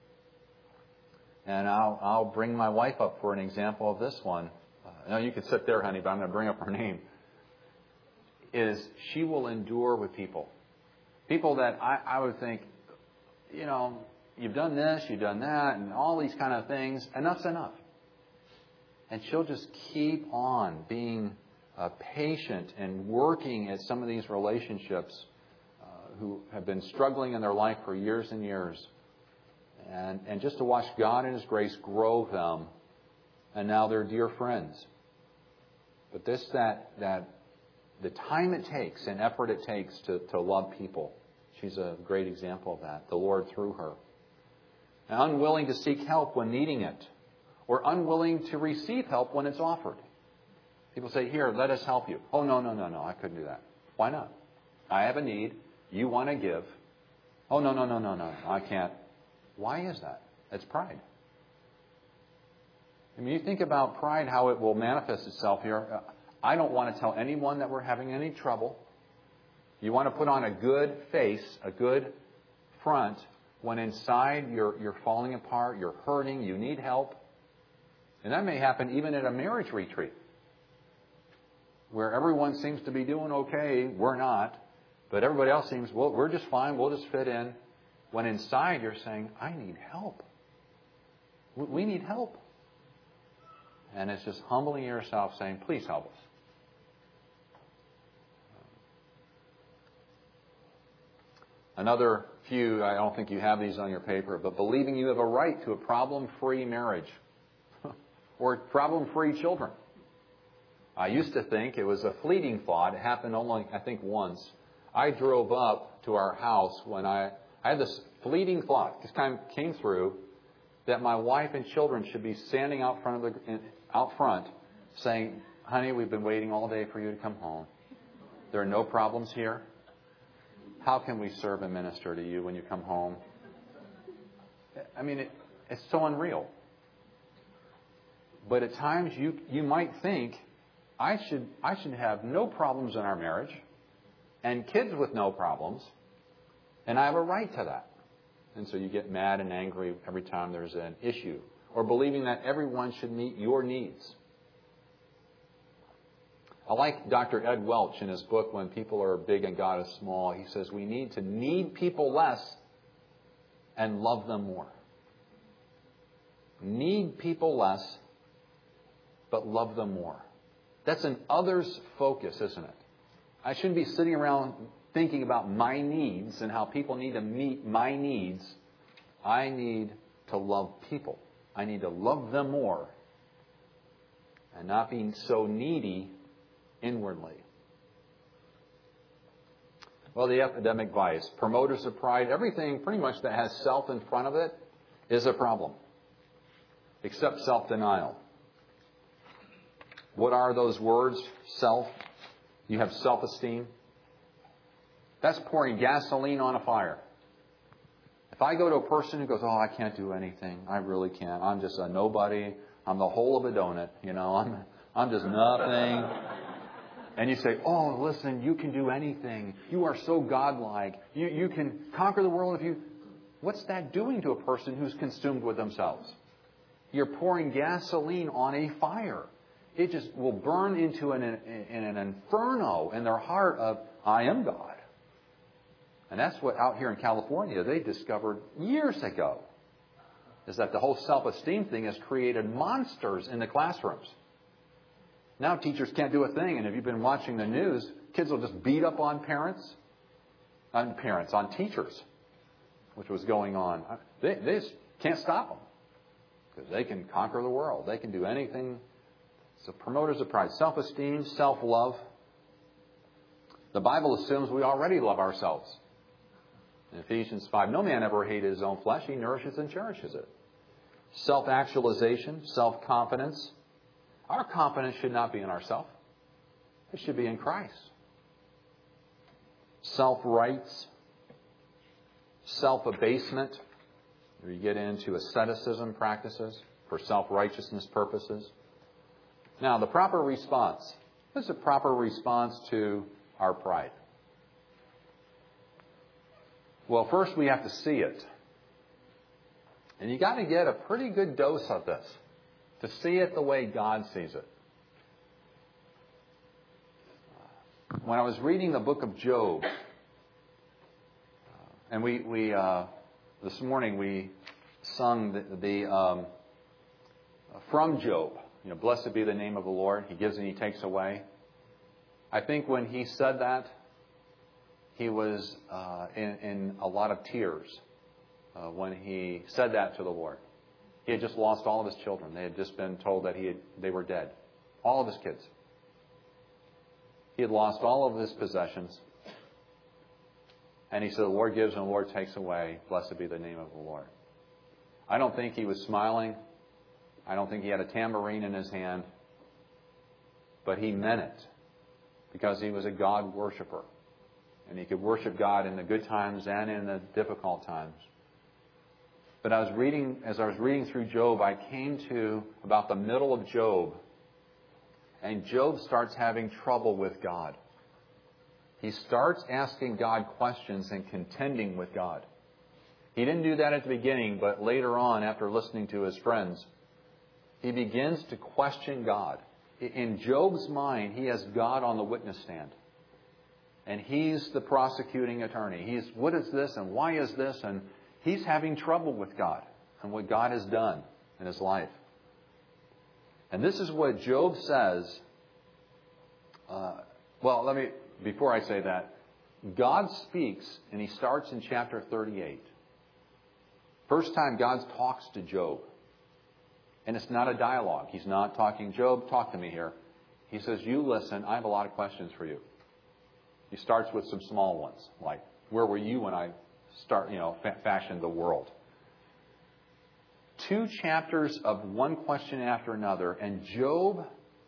And I'll I'll bring my wife up for an example of this one. Uh, now you can sit there, honey, but I'm going to bring up her name. Is she will endure with people, people that I, I would think, you know, you've done this, you've done that, and all these kind of things. Enough's enough. And she'll just keep on being uh, patient and working at some of these relationships uh, who have been struggling in their life for years and years. And, and just to watch God in His grace grow them. And now they're dear friends. But this, that, that the time it takes and effort it takes to, to love people. She's a great example of that. The Lord through her. And unwilling to seek help when needing it. Or unwilling to receive help when it's offered. People say, here, let us help you. Oh, no, no, no, no, I couldn't do that. Why not? I have a need. You want to give. Oh, no, no, no, no, no, I can't. Why is that? It's pride. I mean, you think about pride, how it will manifest itself here. I don't want to tell anyone that we're having any trouble. You want to put on a good face, a good front, when inside you're, you're falling apart, you're hurting, you need help. And that may happen even at a marriage retreat, where everyone seems to be doing okay, we're not, but everybody else seems, well, we're just fine, we'll just fit in. When inside you're saying, I need help. We need help. And it's just humbling yourself, saying, please help us. Another few, I don't think you have these on your paper, but believing you have a right to a problem-free marriage. Or problem-free children. I used to think it was a fleeting thought. It happened only, I think, once. I drove up to our house when I, I had this fleeting thought. This kind of came through that my wife and children should be standing out front of the, out front, saying, "Honey, we've been waiting all day for you to come home. There are no problems here. How can we serve and minister to you when you come home?" I mean, it, it's so unreal. But at times you you might think, I should I should have no problems in our marriage and kids with no problems, and I have a right to that. And so you get mad and angry every time there's an issue. Or believing that everyone should meet your needs. I like Doctor Ed Welch in his book, When People Are Big and God is Small. He says we need to need people less and love them more. Need people less, but love them more. That's an others focus, isn't it? I shouldn't be sitting around thinking about my needs and how people need to meet my needs. I need to love people. I need to love them more and not being so needy inwardly. Well, the epidemic vice, promoters of pride, everything pretty much that has self in front of it is a problem, except self-denial. What are those words? Self. You have self-esteem. That's pouring gasoline on a fire. If I go to a person who goes, oh, I can't do anything. I really can't. I'm just a nobody. I'm the whole of a donut. You know, I'm, I'm just nothing. And you say, oh, listen, you can do anything. You are so godlike. You, you can conquer the world if you... What's that doing to a person who's consumed with themselves? You're pouring gasoline on a fire. It just will burn into an, in an inferno in their heart of, I am God. And that's what out here in California they discovered years ago, is that the whole self-esteem thing has created monsters in the classrooms. Now teachers can't do a thing, and if you've been watching the news, kids will just beat up on parents, on parents, on teachers, which was going on. They, they just can't stop them because they can conquer the world. They can do anything. So promoters of pride, self-esteem, self-love. The Bible assumes we already love ourselves. In Ephesians five, no man ever hated his own flesh. He nourishes and cherishes it. Self-actualization, self-confidence. Our confidence should not be in ourselves. It should be in Christ. Self-rights, self-abasement. You get into asceticism practices for self-righteousness purposes. Now, the proper response. What is the proper response to our pride? Well, first we have to see it. And you got to get a pretty good dose of this to see it the way God sees it. When I was reading the book of Job, and we, we uh, this morning we sung the, the um, from Job, you know, blessed be the name of the Lord. He gives and He takes away. I think when he said that, he was uh, in, in a lot of tears uh, when he said that to the Lord. He had just lost all of his children. They had just been told that he had, they were dead. All of his kids. He had lost all of his possessions. And he said, the Lord gives and the Lord takes away. Blessed be the name of the Lord. I don't think he was smiling. I don't think he had a tambourine in his hand. But he meant it because he was a God worshiper. And he could worship God in the good times and in the difficult times. But I was reading, as I was reading through Job, I came to about the middle of Job. And Job starts having trouble with God. He starts asking God questions and contending with God. He didn't do that at the beginning, but later on, after listening to his friends, he begins to question God. In Job's mind, he has God on the witness stand. And he's the prosecuting attorney. He's, what is this and why is this? And he's having trouble with God and what God has done in his life. And this is what Job says. Uh, well, let me, before I say that, God speaks, and he starts in chapter thirty-eight. First time God talks to Job. And it's not a dialogue. He's not talking, Job, talk to me here. He says, you listen, I have a lot of questions for you. He starts with some small ones, like, where were you when I start, you know, fa- fashioned the world? Two chapters of one question after another, and Job,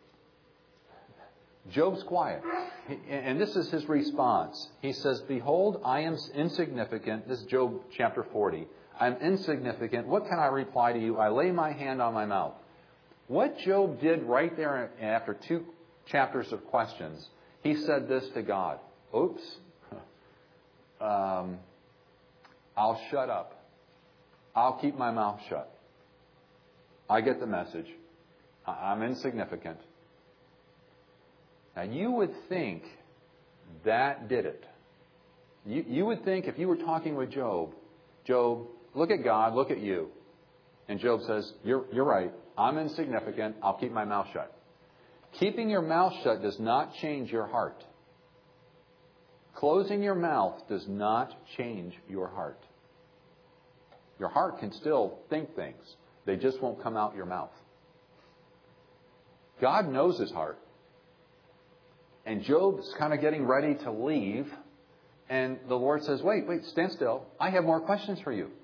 Job's quiet. He, and this is his response. He says, behold, I am insignificant. This is Job chapter forty. I'm insignificant. What can I reply to you? I lay my hand on my mouth. What Job did right there after two chapters of questions, he said this to God. Oops. Um, I'll shut up. I'll keep my mouth shut. I get the message. I'm insignificant. Now, you would think that did it. You, you would think if you were talking with Job, Job, look at God, look at you. And Job says, you're, you're right. I'm insignificant. I'll keep my mouth shut. Keeping your mouth shut does not change your heart. Closing your mouth does not change your heart. Your heart can still think things. They just won't come out your mouth. God knows his heart. And Job's kind of getting ready to leave. And the Lord says, wait, wait, stand still. I have more questions for you.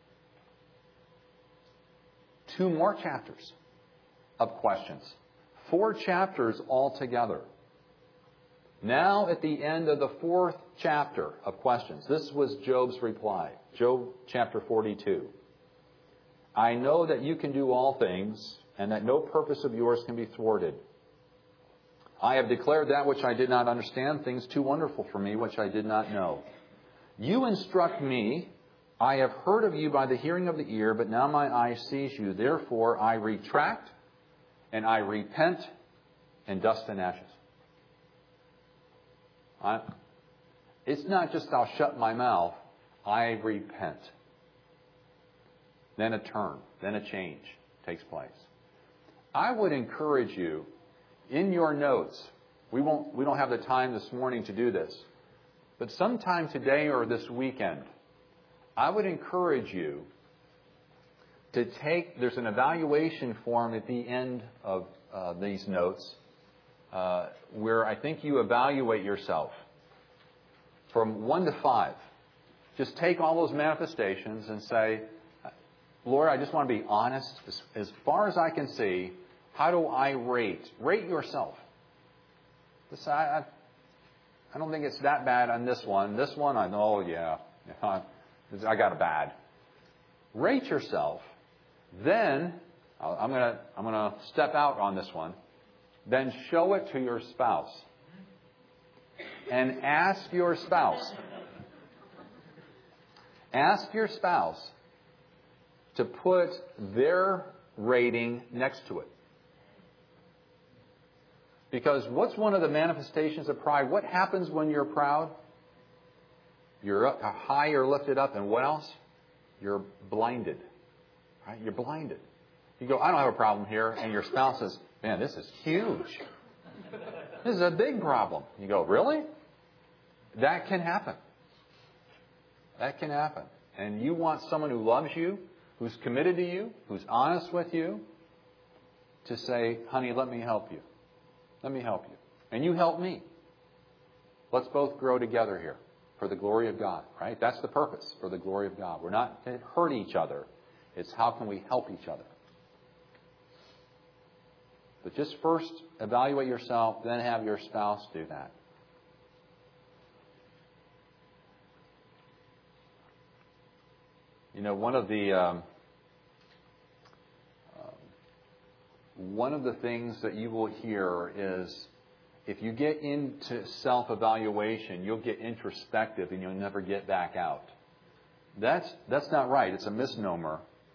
Two more chapters of questions. Four chapters altogether. Now at the end of the fourth chapter of questions, this was Job's reply. Job chapter forty-two. I know that you can do all things, and that no purpose of yours can be thwarted. I have declared that which I did not understand, things too wonderful for me, which I did not know. You instruct me. I have heard of you by the hearing of the ear, but now my eye sees you. Therefore I retract, and I repent in dust and ashes. I, it's not just I'll shut my mouth. I repent. Then a turn, then a change takes place. I would encourage you, in your notes, we won't, we don't have the time this morning to do this, but sometime today or this weekend, I would encourage you to take, there's an evaluation form at the end of uh, these notes, uh, where I think you evaluate yourself from one to five. Just take all those manifestations and say, Lord, I just want to be honest. As, as far as I can see, how do I rate? Rate yourself. This, I, I don't think it's that bad on this one. This one, I know, oh, yeah, I got a bad. Rate yourself. Then, I'm going to I'm going to step out on this one. Then show it to your spouse. And ask your spouse. Ask your spouse to put their rating next to it. Because what's one of the manifestations of pride? What happens when you're proud? You're up, high, you're lifted up, and what else? You're blinded. Right? You're blinded. You go, I don't have a problem here, and your spouse says, man, this is huge. This is a big problem. You go, really? That can happen. That can happen. And you want someone who loves you, who's committed to you, who's honest with you, to say, honey, let me help you. Let me help you. And you help me. Let's both grow together here for the glory of God, right? That's the purpose, for the glory of God. We're not to hurt each other. It's how can we help each other. But just first evaluate yourself, then have your spouse do that. You know, one of the um, uh, one of the things that you will hear is, if you get into self-evaluation, you'll get introspective and you'll never get back out. That's that's not right. It's a misnomer.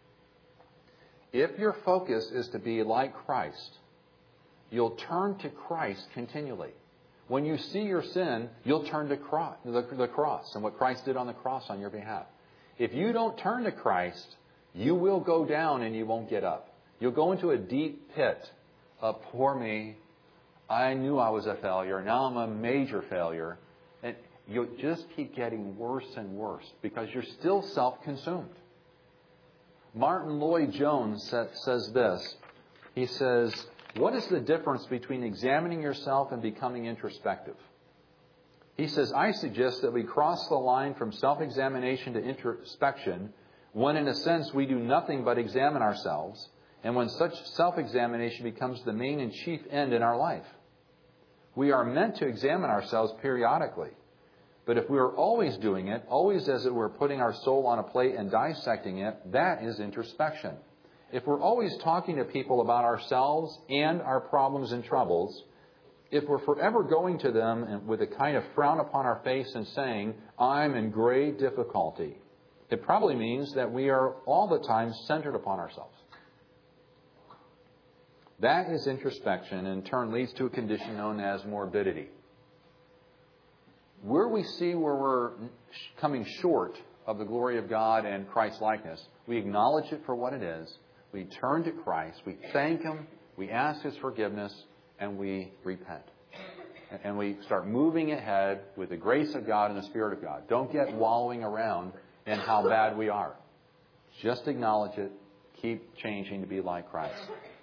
If your focus is to be like Christ, you'll turn to Christ continually. When you see your sin, you'll turn to cross, the, the cross and what Christ did on the cross on your behalf. If you don't turn to Christ, you will go down and you won't get up. You'll go into a deep pit of, poor me, I knew I was a failure, now I'm a major failure. And you'll just keep getting worse and worse because you're still self-consumed. Martin Lloyd-Jones says this. He says, what is the difference between examining yourself and becoming introspective? He says, I suggest that we cross the line from self-examination to introspection when, in a sense, we do nothing but examine ourselves, and when such self-examination becomes the main and chief end in our life. We are meant to examine ourselves periodically, but if we are always doing it, always as it were putting our soul on a plate and dissecting it, that is introspection. If we're always talking to people about ourselves and our problems and troubles, if we're forever going to them with a kind of frown upon our face and saying, I'm in great difficulty, it probably means that we are all the time centered upon ourselves. That is introspection, and in turn leads to a condition known as morbidity. Where we see where we're coming short of the glory of God and Christ's likeness, we acknowledge it for what it is, we turn to Christ, we thank Him, we ask His forgiveness, and we repent. and we start moving ahead with the grace of God and the Spirit of God. Don't get wallowing around in how bad we are. Just acknowledge it. Keep changing to be like Christ.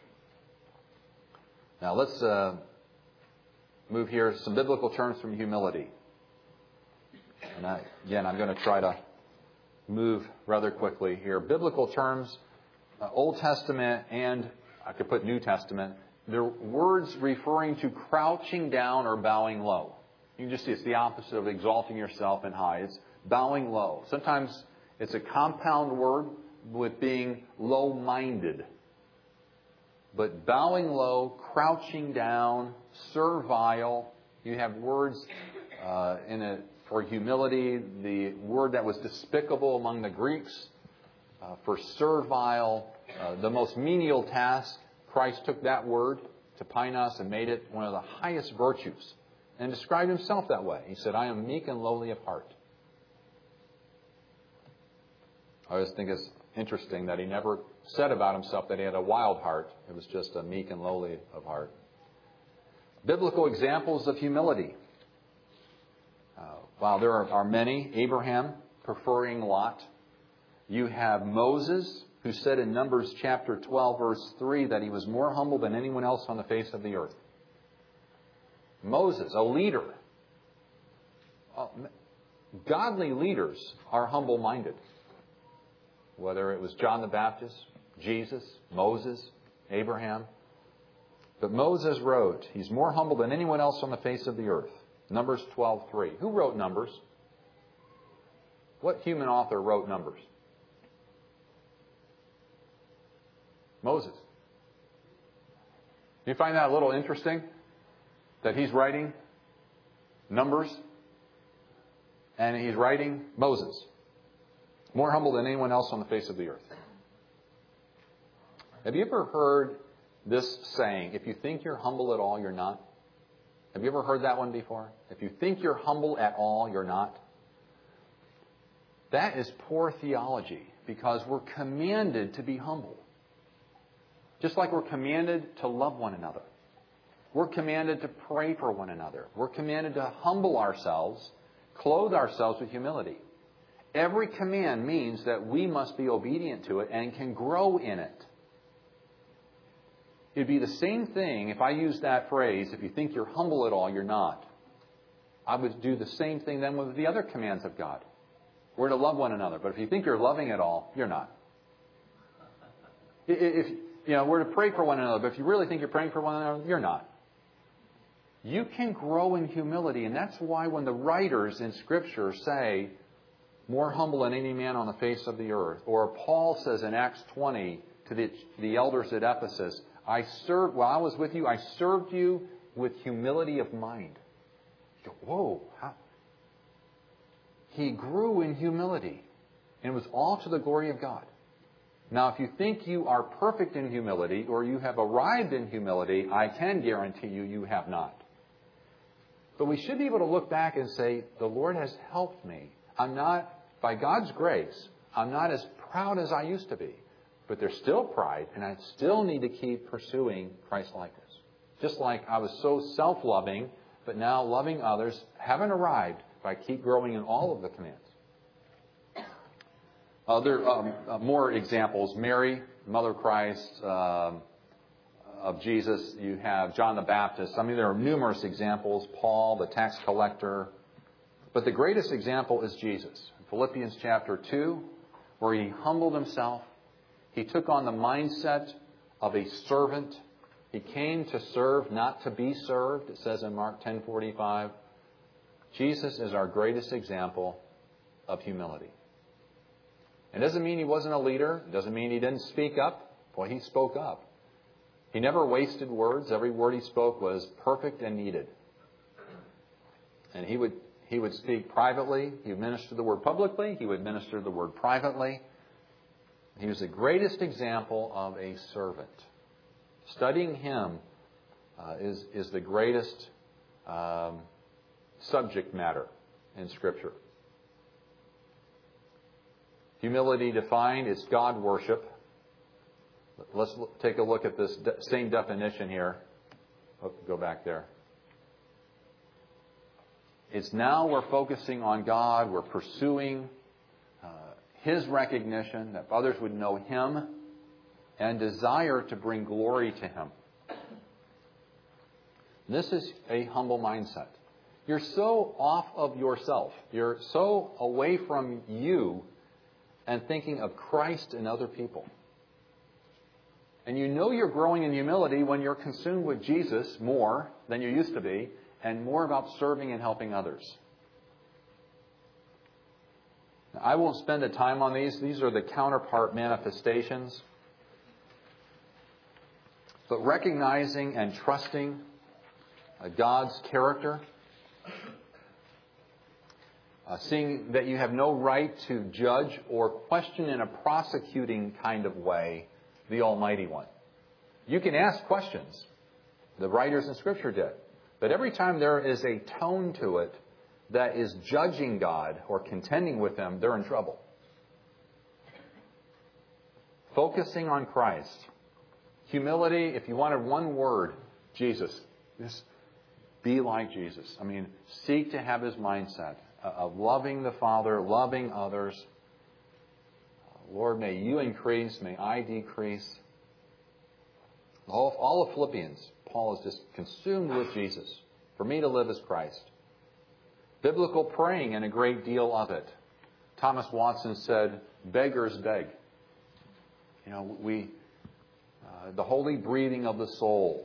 Now let's uh, move here. Some biblical terms from humility. And I, again, I'm going to try to move rather quickly here. Biblical terms, uh, Old Testament and I could put New Testament. They're words referring to crouching down or bowing low. You can just see it's the opposite of exalting yourself and high. It's bowing low. Sometimes it's a compound word with being low-minded. But bowing low, crouching down, servile. You have words uh, in a, for humility. The word that was despicable among the Greeks uh, for servile, uh, the most menial task. Christ took that word, tapainos, and made it one of the highest virtues and described himself that way. He said, I am meek and lowly of heart. I always think it's interesting that he never said about himself that he had a wild heart. It was just a meek and lowly of heart. Biblical examples of humility. Uh, while there are, are many, Abraham preferring Lot. You have Moses, who said in Numbers chapter twelve, verse three, that he was more humble than anyone else on the face of the earth. Moses, a leader. Uh, godly leaders are humble-minded. Whether it was John the Baptist, Jesus, Moses, Abraham. But Moses wrote, he's more humble than anyone else on the face of the earth. Numbers twelve three. Who wrote Numbers? What human author wrote Numbers? Moses. Do you find that a little interesting? That he's writing Numbers and he's writing Moses. More humble than anyone else on the face of the earth. Have you ever heard this saying, if you think you're humble at all, you're not? Have you ever heard that one before? If you think you're humble at all, you're not. That is poor theology because we're commanded to be humble. Just like we're commanded to love one another. We're commanded to pray for one another. We're commanded to humble ourselves, clothe ourselves with humility. Every command means that we must be obedient to it and can grow in it. It'd be the same thing if I used that phrase, if you think you're humble at all, you're not. I would do the same thing then with the other commands of God. We're to love one another. But if you think you're loving at all, you're not. If, you know, we're to pray for one another, but if you really think you're praying for one another, you're not. You can grow in humility, and that's why when the writers in Scripture say, more humble than any man on the face of the earth, or Paul says in Acts twenty to the, the elders at Ephesus, I served, while I was with you, I served you with humility of mind. You go, whoa, how? He grew in humility, and it was all to the glory of God. Now, if you think you are perfect in humility, or you have arrived in humility, I can guarantee you, you have not. But we should be able to look back and say, the Lord has helped me. I'm not, by God's grace, I'm not as proud as I used to be. But there's still pride, and I still need to keep pursuing Christ-likeness. Just like I was so self-loving, but now loving others, haven't arrived, but I keep growing in all of the commands. Other um, uh, more examples. Mary, Mother of Christ, um, of Jesus. You have John the Baptist. I mean, there are numerous examples. Paul, the tax collector. But the greatest example is Jesus. In Philippians chapter two, where he humbled himself. He took on the mindset of a servant. He came to serve, not to be served. It says in Mark ten forty-five. Jesus is our greatest example of humility. It doesn't mean he wasn't a leader. It doesn't mean he didn't speak up. Boy, he spoke up. He never wasted words. Every word he spoke was perfect and needed. And he would he would speak privately. He would minister the word publicly. He would minister the word privately. He was the greatest example of a servant. Studying him uh, is, is the greatest um, subject matter in Scripture. Humility defined is God worship. Let's take a look at this same definition here. Oh, go back there. It's now we're focusing on God. We're pursuing uh, His recognition, that others would know Him and desire to bring glory to Him. This is a humble mindset. You're so off of yourself. You're so away from you and thinking of Christ and other people. And you know you're growing in humility when you're consumed with Jesus more than you used to be and more about serving and helping others. Now, I won't spend the time on these. These are the counterpart manifestations. But recognizing and trusting God's character, uh, seeing that you have no right to judge or question in a prosecuting kind of way the Almighty One. You can ask questions. The writers in Scripture did. But every time there is a tone to it that is judging God or contending with Him, they're in trouble. Focusing on Christ. Humility, if you wanted one word, Jesus. Just be like Jesus. I mean, seek to have His mindset of loving the Father, loving others. Lord, may You increase, may I decrease. All, all of Philippians, Paul is just consumed with Jesus. For me to live is Christ. Biblical praying and a great deal of it. Thomas Watson said, beggars beg. You know, we, uh, the holy breathing of the soul.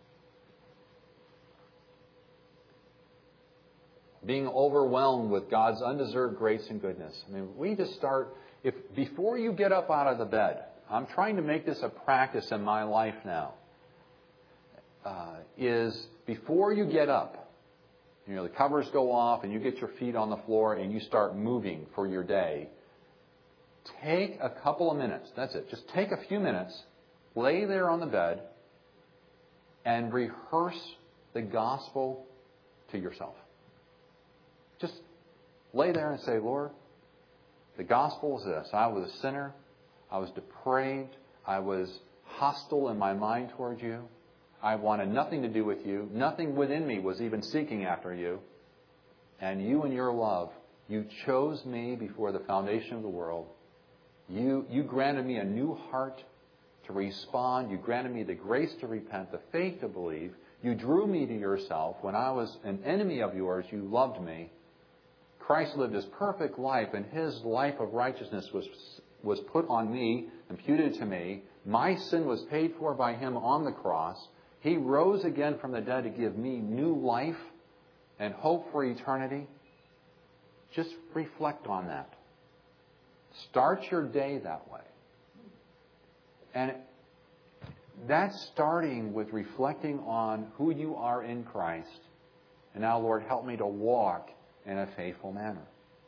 Being overwhelmed with God's undeserved grace and goodness. I mean, we just start, if before you get up out of the bed, I'm trying to make this a practice in my life now, uh, is before you get up, you know, the covers go off and you get your feet on the floor and you start moving for your day, take a couple of minutes, that's it, just take a few minutes, lay there on the bed and rehearse the gospel to yourself. Just lay there and say, Lord, the gospel is this. I was a sinner. I was depraved. I was hostile in my mind toward You. I wanted nothing to do with You. Nothing within me was even seeking after You. And You in Your love, You chose me before the foundation of the world. You, you granted me a new heart to respond. You granted me the grace to repent, the faith to believe. You drew me to Yourself. When I was an enemy of Yours, You loved me. Christ lived His perfect life, and His life of righteousness was, was put on me, imputed to me. My sin was paid for by Him on the cross. He rose again from the dead to give me new life and hope for eternity. Just reflect on that. Start your day that way. And that's starting with reflecting on who you are in Christ. And now, Lord, help me to walk in a faithful manner.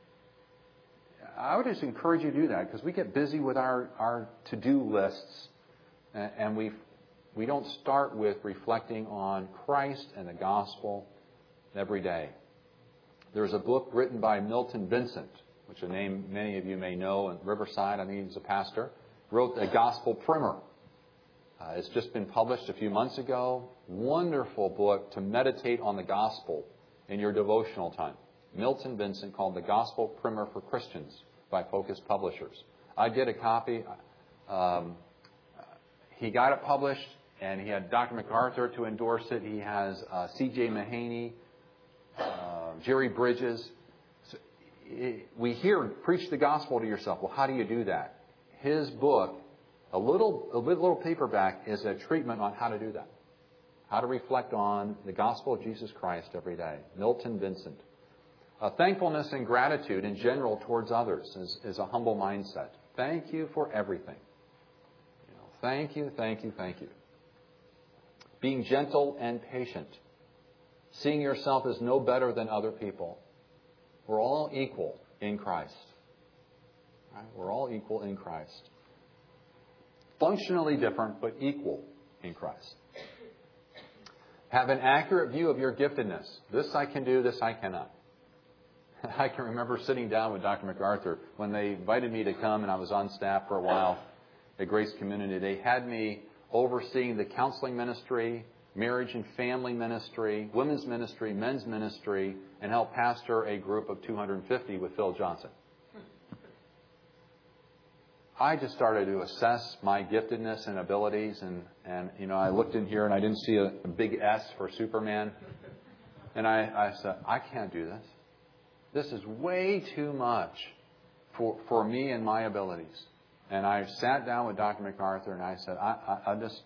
I would just encourage you to do that because we get busy with our, our to-do lists and we we don't start with reflecting on Christ and the gospel every day. There's a book written by Milton Vincent, which a name many of you may know in Riverside. I think he's a pastor. Wrote a gospel primer. Uh, it's just been published a few months ago. Wonderful book to meditate on the gospel in your devotional time. Milton Vincent, called The Gospel Primer for Christians by Focus Publishers. I did a copy. Um, he got it published, and he had Doctor MacArthur to endorse it. He has uh, C J Mahaney, uh, Jerry Bridges. So it, we hear, preach the gospel to yourself. Well, how do you do that? His book, a little, a little paperback, is a treatment on how to do that. How to reflect on the gospel of Jesus Christ every day. Milton Vincent. Uh, thankfulness and gratitude in general towards others is, is a humble mindset. Thank you for everything. You know, thank you, thank you, thank you. Being gentle and patient. Seeing yourself as no better than other people. We're all equal in Christ. Right? We're all equal in Christ. Functionally different, but equal in Christ. Have an accurate view of your giftedness. This I can do, this I cannot. I can remember sitting down with Doctor MacArthur when they invited me to come, and I was on staff for a while at Grace Community. They had me overseeing the counseling ministry, marriage and family ministry, women's ministry, men's ministry, and help pastor a group of two hundred fifty with Phil Johnson. I just started to assess my giftedness and abilities, and, and you know, I looked in here and I didn't see a, a big S for Superman. And I, I said, I can't do this. This is way too much for, for me and my abilities. And I sat down with Doctor MacArthur and I said, I, I, I just,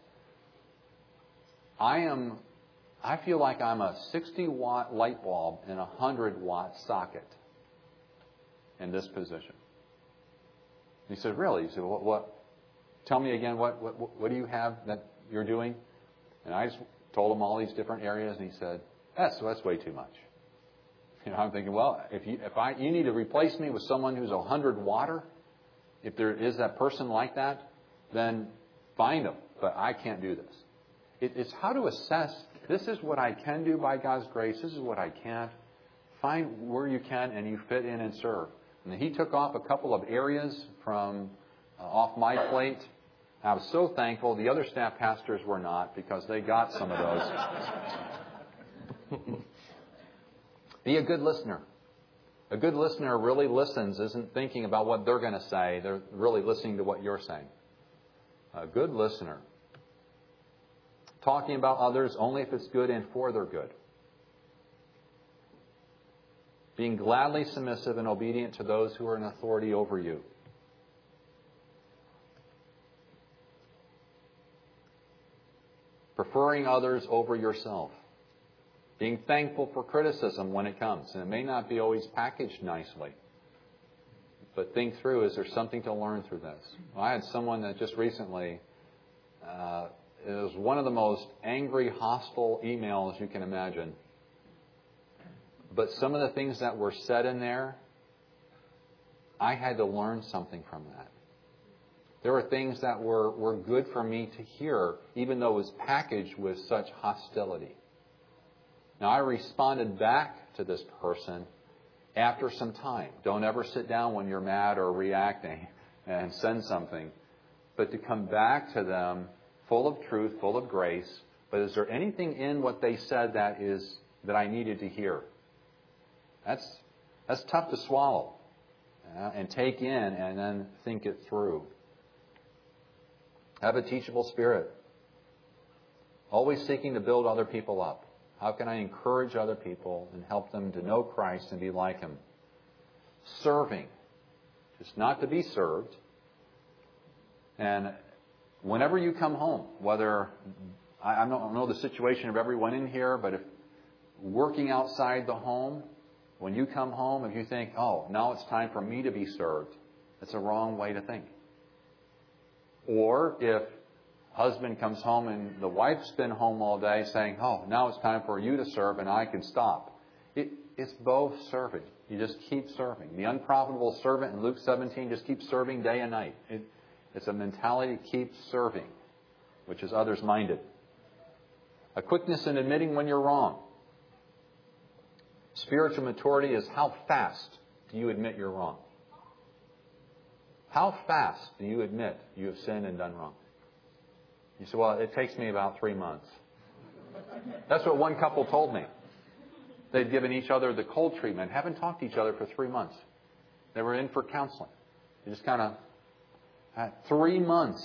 I am, I feel like I'm a sixty watt light bulb in a one hundred watt socket in this position. He said, really? He said, what, what tell me again, what, what, what do you have that you're doing? And I just told him all these different areas, and he said, that's, that's way too much. You know, I'm thinking, well, if you, if I, you need to replace me with someone who's a one hundred watter, if there is that person like that, then find them. But I can't do this. It, it's how to assess, this is what I can do by God's grace, this is what I can't. Find where you can and you fit in and serve. And he took off a couple of areas from uh, off my plate. I was so thankful. The other staff pastors were not, because they got some of those. Be a good listener. A good listener really listens, isn't thinking about what they're going to say. They're really listening to what you're saying. A good listener. Talking about others only if it's good and for their good. Being gladly submissive and obedient to those who are in authority over you. Preferring others over yourself. Being thankful for criticism when it comes. And it may not be always packaged nicely. But think through, is there something to learn through this? Well, I had someone that just recently, uh, it was one of the most angry, hostile emails you can imagine. But some of the things that were said in there, I had to learn something from that. There were things that were, were good for me to hear, even though it was packaged with such hostility. Now, I responded back to this person after some time. Don't ever sit down when you're mad or reacting and send something. But to come back to them full of truth, full of grace. But is there anything in what they said that is that I needed to hear? That's that's tough to swallow uh, and take in and then think it through. Have a teachable spirit. Always seeking to build other people up. How can I encourage other people and help them to know Christ and be like Him? Serving. Just not to be served. And whenever you come home, whether, I don't know the situation of everyone in here, but if working outside the home, when you come home, if you think, oh, now it's time for me to be served, that's a wrong way to think. Or if husband comes home and the wife's been home all day saying, oh, now it's time for you to serve and I can stop. It, it's both serving. You just keep serving. The unprofitable servant in Luke seventeen just keeps serving day and night. It, it's a mentality to keep serving, which is others-minded. A quickness in admitting when you're wrong. Spiritual maturity is how fast do you admit you're wrong? How fast do you admit you have sinned and done wrong? You say, well, it takes me about three months. That's what one couple told me. They'd given each other the cold treatment, haven't talked to each other for three months. They were in for counseling. They just kind of had three months.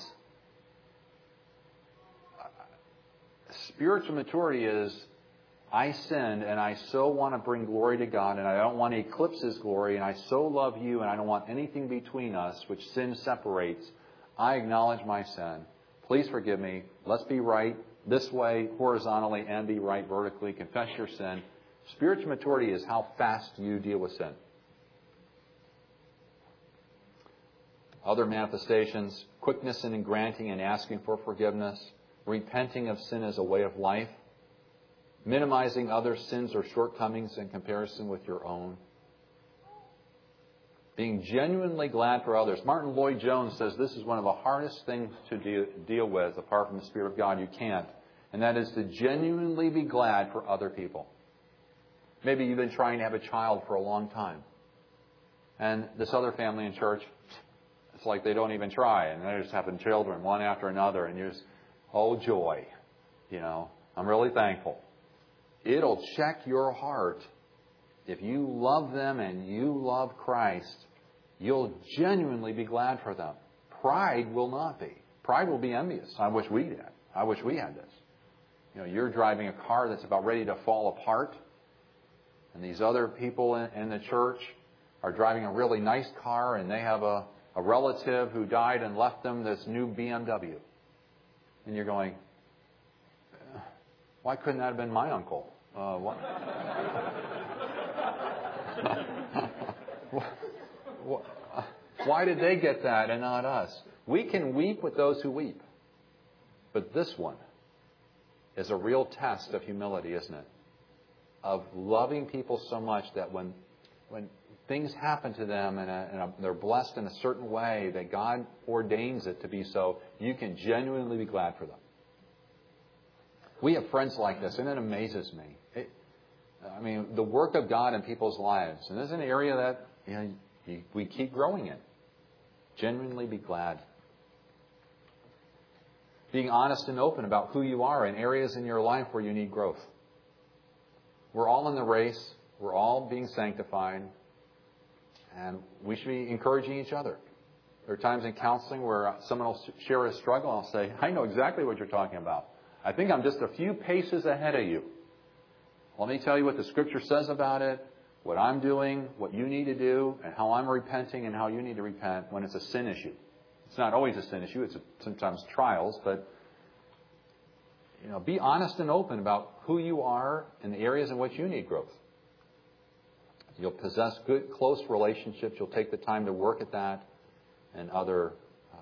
Spiritual maturity is, I sinned and I so want to bring glory to God and I don't want to eclipse His glory and I so love you and I don't want anything between us which sin separates. I acknowledge my sin. Please forgive me. Let's be right this way horizontally and be right vertically. Confess your sin. Spiritual maturity is how fast you deal with sin. Other manifestations, quickness in granting and asking for forgiveness, repenting of sin as a way of life, minimizing other sins or shortcomings in comparison with your own. Being genuinely glad for others. Martin Lloyd-Jones says this is one of the hardest things to deal, deal with apart from the Spirit of God. You can't. And that is to genuinely be glad for other people. Maybe you've been trying to have a child for a long time. And this other family in church, it's like they don't even try. And they're just having children one after another. And you're just, oh joy, you know. I'm really thankful. It'll check your heart. If you love them and you love Christ, you'll genuinely be glad for them. Pride will not be. Pride will be envious. I wish we did. I wish we had this. You know, you're driving a car that's about ready to fall apart, and these other people in, in the church are driving a really nice car, and they have a, a relative who died and left them this new B M W. And you're going, why couldn't that have been my uncle? Uh, what? Why did they get that and not us? We can weep with those who weep. But this one is a real test of humility, isn't it? Of loving people so much that when when things happen to them and, a, and a, they're blessed in a certain way, that God ordains it to be so, you can genuinely be glad for them. We have friends like this, and it amazes me. It, I mean, the work of God in people's lives, and this is an area that you know, you, we keep growing in. Genuinely be glad. Being honest and open about who you are in areas in your life where you need growth. We're all in the race. We're all being sanctified. And we should be encouraging each other. There are times in counseling where someone will share a struggle. I'll say, I know exactly what you're talking about. I think I'm just a few paces ahead of you. Let me tell you what the Scripture says about it, what I'm doing, what you need to do, and how I'm repenting and how you need to repent when it's a sin issue. It's not always a sin issue. It's sometimes trials, but you know, be honest and open about who you are and the areas in which you need growth. You'll possess good, close relationships. You'll take the time to work at that and other. Uh...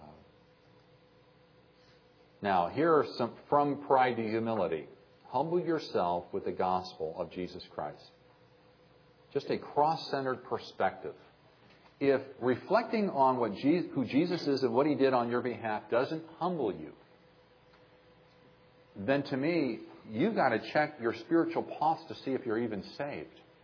Now, here are some from pride to humility. Humble yourself with the gospel of Jesus Christ. Just a cross-centered perspective. If reflecting on what Jesus, who Jesus is and what He did on your behalf doesn't humble you, then to me, you've got to check your spiritual pulse to see if you're even saved.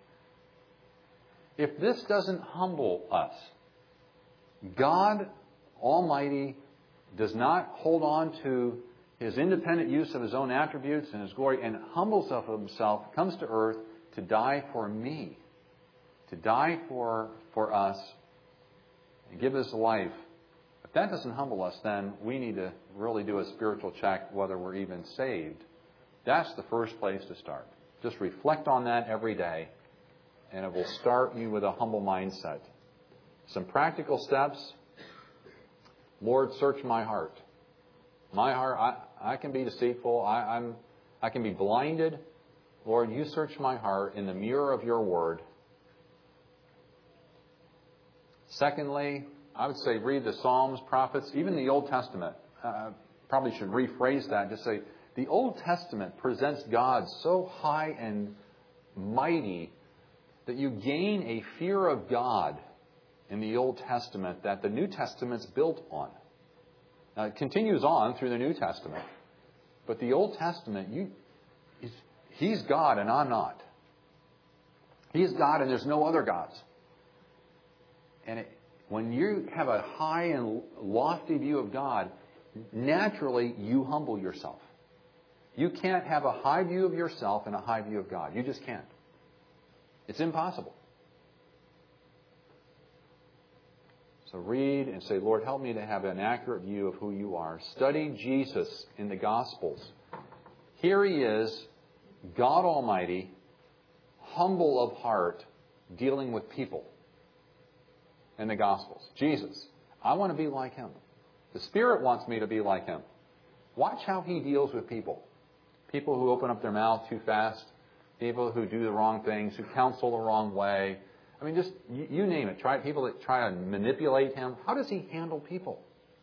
If this doesn't humble us, God Almighty does not hold on to His independent use of His own attributes and His glory and humbles of Himself, comes to earth to die for me, to die for, for us, and give His life. If that doesn't humble us, then we need to really do a spiritual check whether we're even saved. That's the first place to start. Just reflect on that every day, and it will start you with a humble mindset. Some practical steps. Lord, search my heart. My heart, I, I can be deceitful. I, I'm, I can be blinded. Lord, you search my heart in the mirror of your word. Secondly, I would say read the Psalms, prophets, even the Old Testament. Uh, probably should rephrase that. Just say the Old Testament presents God so high and mighty that you gain a fear of God in the Old Testament that the New Testament's built on. Now, it continues on through the New Testament. But the Old Testament, you, He's God and I'm not. He's God and there's no other gods. And it, when you have a high and lofty view of God, naturally you humble yourself. You can't have a high view of yourself and a high view of God. You just can't. It's impossible. So read and say, Lord, help me to have an accurate view of who you are. Study Jesus in the Gospels. Here He is, God Almighty, humble of heart, dealing with people in the Gospels. Jesus, I want to be like Him. The Spirit wants me to be like Him. Watch how He deals with people. People who open up their mouth too fast. People who do the wrong things, who counsel the wrong way. I mean, just, you, you name it. Try people that try to manipulate Him. How does He handle people?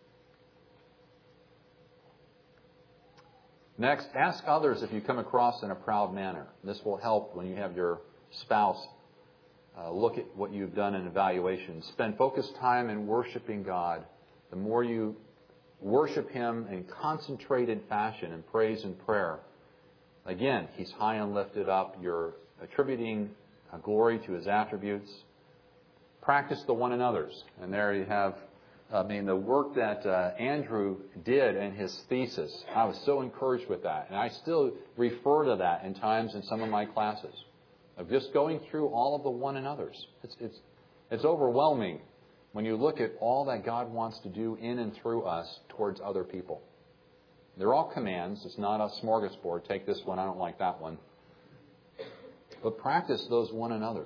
Next, ask others if you come across in a proud manner. This will help when you have your spouse uh, look at what you've done in evaluation. Spend focused time in worshiping God. The more you worship Him in concentrated fashion in praise and prayer, again, He's high and lifted up. You're attributing glory to His attributes. Practice the one another's. And there you have I mean, the work that uh, Andrew did in his thesis, I was so encouraged with that. And I still refer to that in times in some of my classes, of just going through all of the one another's. It's, it's, it's overwhelming when you look at all that God wants to do in and through us towards other people. They're all commands. It's not a smorgasbord. Take this one, I don't like that one. But practice those one another's.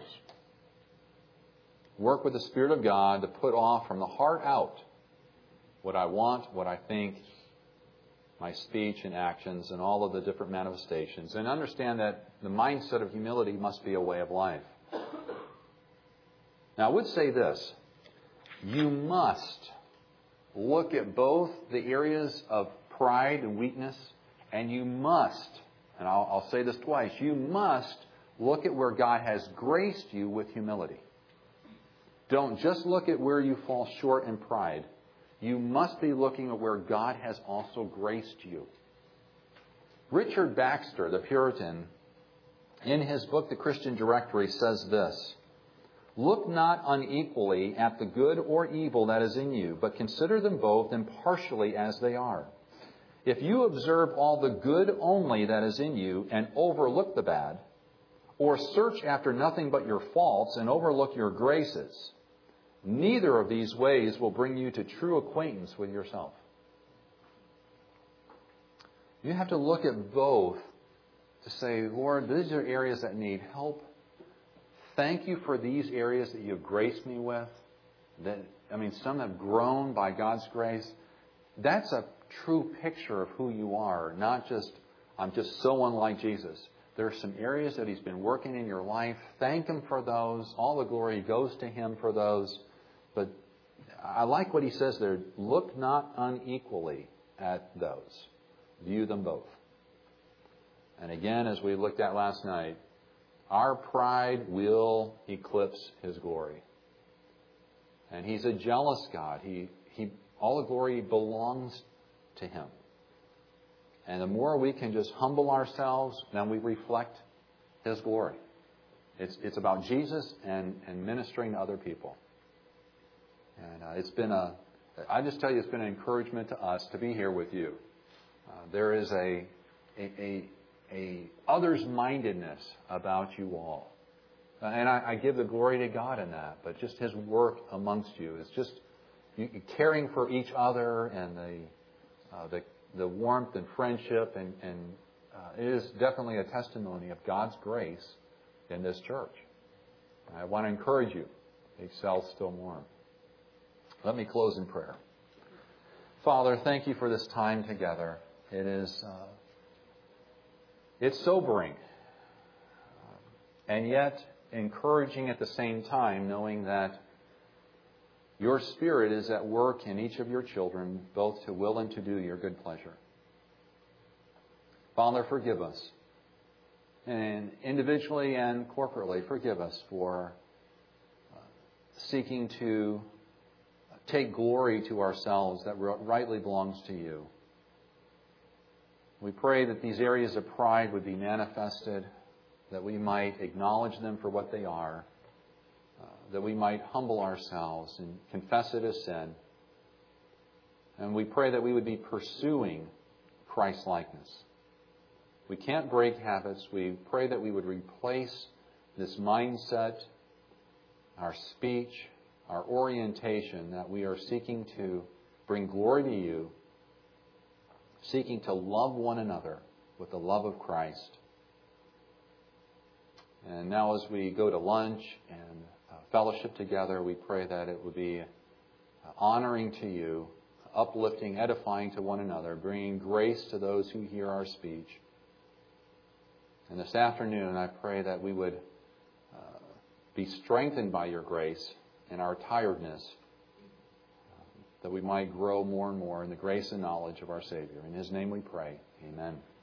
Work with the Spirit of God to put off from the heart out what I want, what I think, my speech and actions, and all of the different manifestations. And understand that the mindset of humility must be a way of life. Now, I would say this. You must look at both the areas of pride and weakness, and you must, and I'll, I'll say this twice, you must look at where God has graced you with humility. Don't just look at where you fall short in pride. You must be looking at where God has also graced you. Richard Baxter, the Puritan, in his book, The Christian Directory, says this: "Look not unequally at the good or evil that is in you, but consider them both impartially as they are. If you observe all the good only that is in you and overlook the bad, or search after nothing but your faults and overlook your graces, neither of these ways will bring you to true acquaintance with yourself." You have to look at both to say, Lord, these are areas that need help. Thank you for these areas that you've graced me with. That, I mean, some have grown by God's grace. That's a true picture of who you are, not just, I'm just so unlike Jesus. There are some areas that He's been working in your life. Thank Him for those. All the glory goes to Him for those. But I like what He says there. Look not unequally at those. View them both. And again, as we looked at last night, our pride will eclipse His glory. And He's a jealous God. He, he, all the glory belongs to Him. And the more we can just humble ourselves, then we reflect His glory. It's, it's about Jesus and, and ministering to other people. And uh, it's been a, I just tell you, it's been an encouragement to us to be here with you. Uh, there is a, a, a, a others-mindedness about you all. Uh, and I, I give the glory to God in that, but just His work amongst you is just you, caring for each other and the, uh, the, the warmth and friendship, and, and uh, it is definitely a testimony of God's grace in this church. I want to encourage you to excel still more. Let me close in prayer. Father, thank you for this time together. It is uh, it's sobering, uh, and yet encouraging at the same time, knowing that your Spirit is at work in each of your children, both to will and to do your good pleasure. Father, forgive us, and individually and corporately, forgive us for uh, seeking to take glory to ourselves that rightly belongs to you. We pray that these areas of pride would be manifested, that we might acknowledge them for what they are, uh, that we might humble ourselves and confess it as sin. And we pray that we would be pursuing Christ-likeness. We can't break habits. We pray that we would replace this mindset, our speech, our orientation, that we are seeking to bring glory to you, seeking to love one another with the love of Christ. And now as we go to lunch and uh, fellowship together, we pray that it would be uh, honoring to you, uplifting, edifying to one another, bringing grace to those who hear our speech. And this afternoon, I pray that we would uh, be strengthened by your grace in our tiredness, that we might grow more and more in the grace and knowledge of our Savior. In His name we pray. Amen.